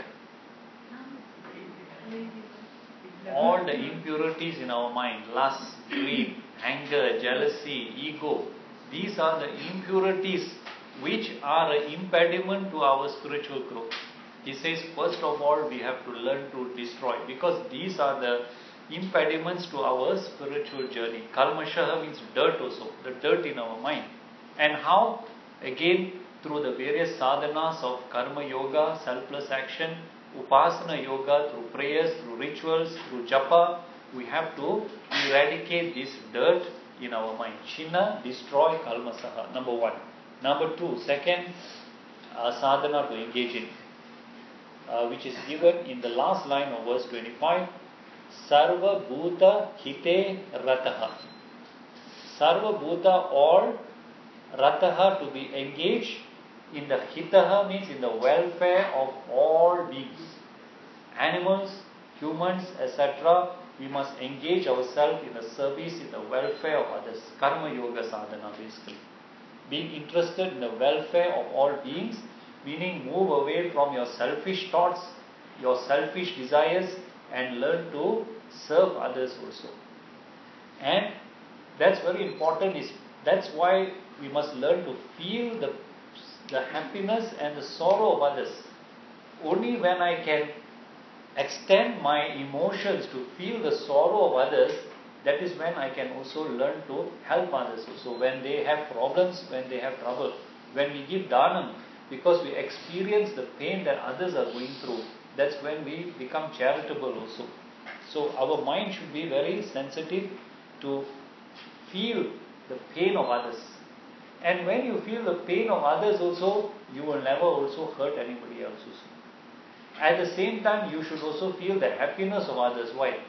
Lazy. all the impurities in our mind, lust, greed, anger, jealousy, ego. These are the impurities which are an impediment to our spiritual growth. He says, first of all, we have to learn to destroy, because these are the impediments to our spiritual journey. Kalmashaha means dirt also, the dirt in our mind. And how? Again, through the various sadhanas of karma yoga, selfless action, upasana yoga, through prayers, through rituals, through japa, we have to eradicate this dirt in our mind. Shinna, destroy kalmasaha, number one. Number two, second uh, sadhana to engage in, uh, which is given in the last line of verse twenty-five, Sarva Bhuta Hite Rataha. Sarva Bhuta, all, Rataha, to be engaged in the Hitaha means in the welfare of all beings, animals, humans, et cetera, we must engage ourselves in the service, in the welfare of others. Karma Yoga Sadhana basically. Being interested in the welfare of all beings, meaning move away from your selfish thoughts, your selfish desires, and learn to serve others also. And that's very important. Is that's why we must learn to feel the, the happiness and the sorrow of others. Only when I can extend my emotions to feel the sorrow of others, that is when I can also learn to help others also. When they have problems, when they have trouble, when we give dhanam, because we experience the pain that others are going through, that's when we become charitable also. So our mind should be very sensitive to feel the pain of others. And when you feel the pain of others also, you will never also hurt anybody else also. At the same time, you should also feel the happiness of others. Why?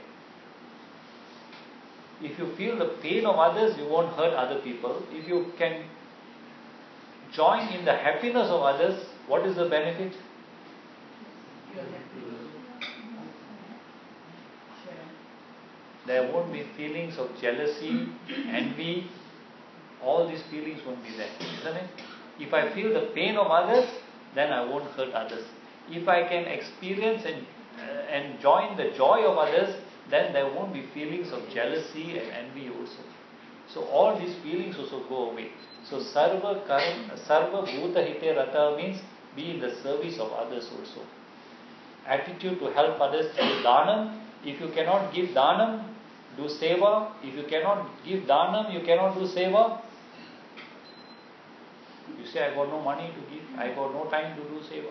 If you feel the pain of others, you won't hurt other people. If you can join in the happiness of others, what is the benefit? You're happy. There won't be feelings of jealousy, envy. All these feelings won't be there, isn't it? If I feel the pain of others, then I won't hurt others. If I can experience and, uh, and join the joy of others, then there won't be feelings of jealousy and envy also. So all these feelings also go away. So sarva karam, sarva bhuta hite rata means be in the service of others also. Attitude to help others through dhanam. If you cannot give dhanam, do seva. If you cannot give dhanam, you cannot do seva. You say, I got no money to give, I got no time to do seva.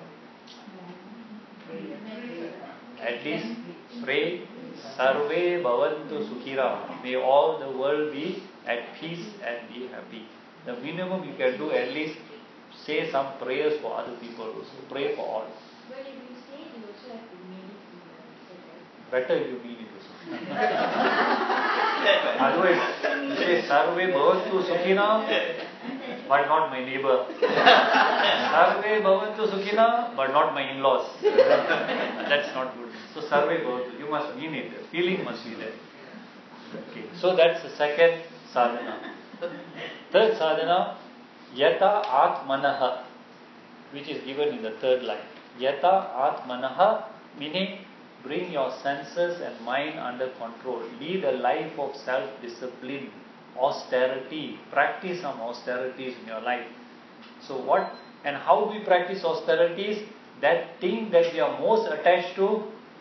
At least pray, sarve bhavantu sukhira. May all the world be at peace and be happy. The minimum you can do, at least say some prayers for other people also. Pray for all. But if you say it, you also have to mean it in the Better if you mean it also. Otherwise, you say sarve bhavantu sukhina, but not my neighbor. Sarve bhavantu sukhina, but not my in-laws. That's not good. So sarve bhavantu, you must mean it. The feeling must be there. Okay. So that's the second sadhana. Third sadhana, yata atmanaha, which is given in the third line. Yata atmanaha, meaning bring your senses and mind under control. Lead a life of self-discipline, austerity. Practice some austerities in your life. So what and how we practice austerities? That thing that we are most attached to,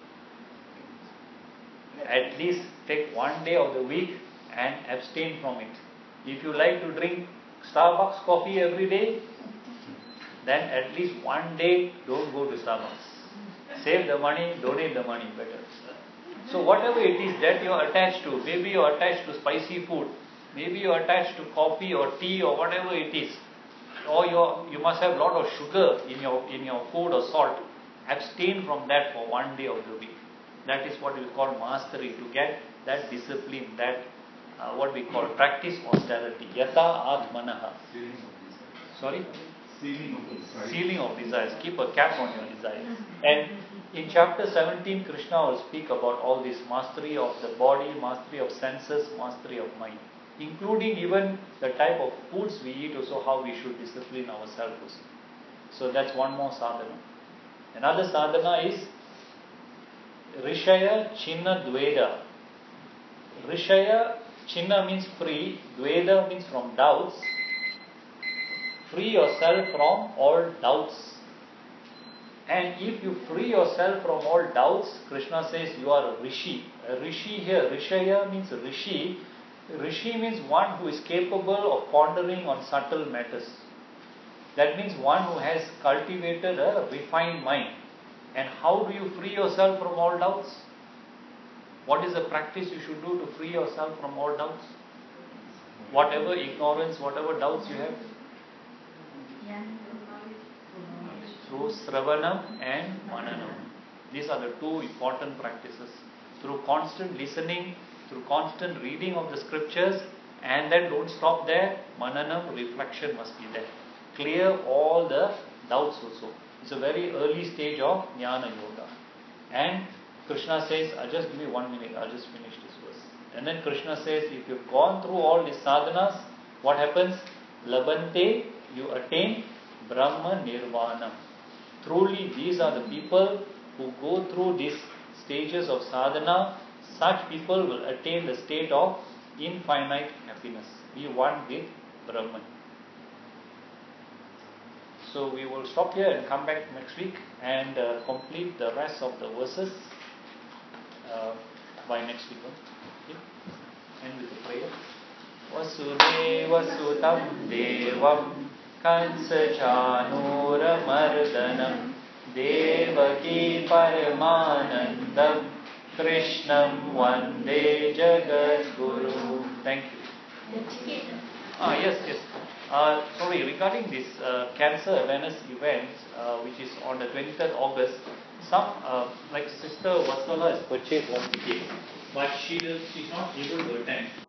at least take one day of the week and abstain from it. If you like to drink Starbucks coffee every day, then at least one day don't go to Starbucks. Save the money, donate the money better. So whatever it is that you are attached to, maybe you are attached to spicy food, maybe you are attached to coffee or tea or whatever it is, or you you must have a lot of sugar in your in your food or salt. Abstain from that for one day of the week. That is what we call mastery, to get that discipline, that uh, what we call practice austerity. Yata atmanaha. Sorry? Sealing of desires. Sealing of desires. Keep a cap on your desires. And in chapter seventeen, Krishna will speak about all this mastery of the body, mastery of senses, mastery of mind, including even the type of foods we eat, also how we should discipline ourselves also. So that's one more sadhana. Another sadhana is Rishaya Chinna Dveda. Rishaya, Chinna means free, Dveda means from doubts. Free yourself from all doubts. And if you free yourself from all doubts, Krishna says you are a Rishi. A Rishi here, Rishaya means Rishi. Rishi means one who is capable of pondering on subtle matters. That means one who has cultivated a refined mind. And how do you free yourself from all doubts? What is the practice you should do to free yourself from all doubts? Whatever ignorance, whatever doubts you have. Through Sravanam and Mananam. These are the two important practices. Through constant listening, through constant reading of the scriptures, and then don't stop there. Mananam, reflection must be there. Clear all the doubts also. It's a very early stage of Jnana Yoga. And Krishna says, I'll just give me one minute, I'll just finish this verse. And then Krishna says, if you've gone through all these sadhanas, what happens? Labante, you attain Brahma Nirvana. Truly, these are the people who go through these stages of sadhana. Such people will attain the state of infinite happiness. Be one with Brahman. So we will stop here and come back next week and uh, complete the rest of the verses uh, by next week. Okay? End with the prayer. Vasudeva Sutam Devam Kansajanura Mardanam Devaki Paramanandam Krishnam Vande Jagadguru. Thank you. Ah, yes, yes. Uh, sorry, regarding this uh, cancer awareness event, uh, which is on the twenty-third of August, some, uh, like Sister Vasala has purchased one ticket, but she does, she's not able to attend.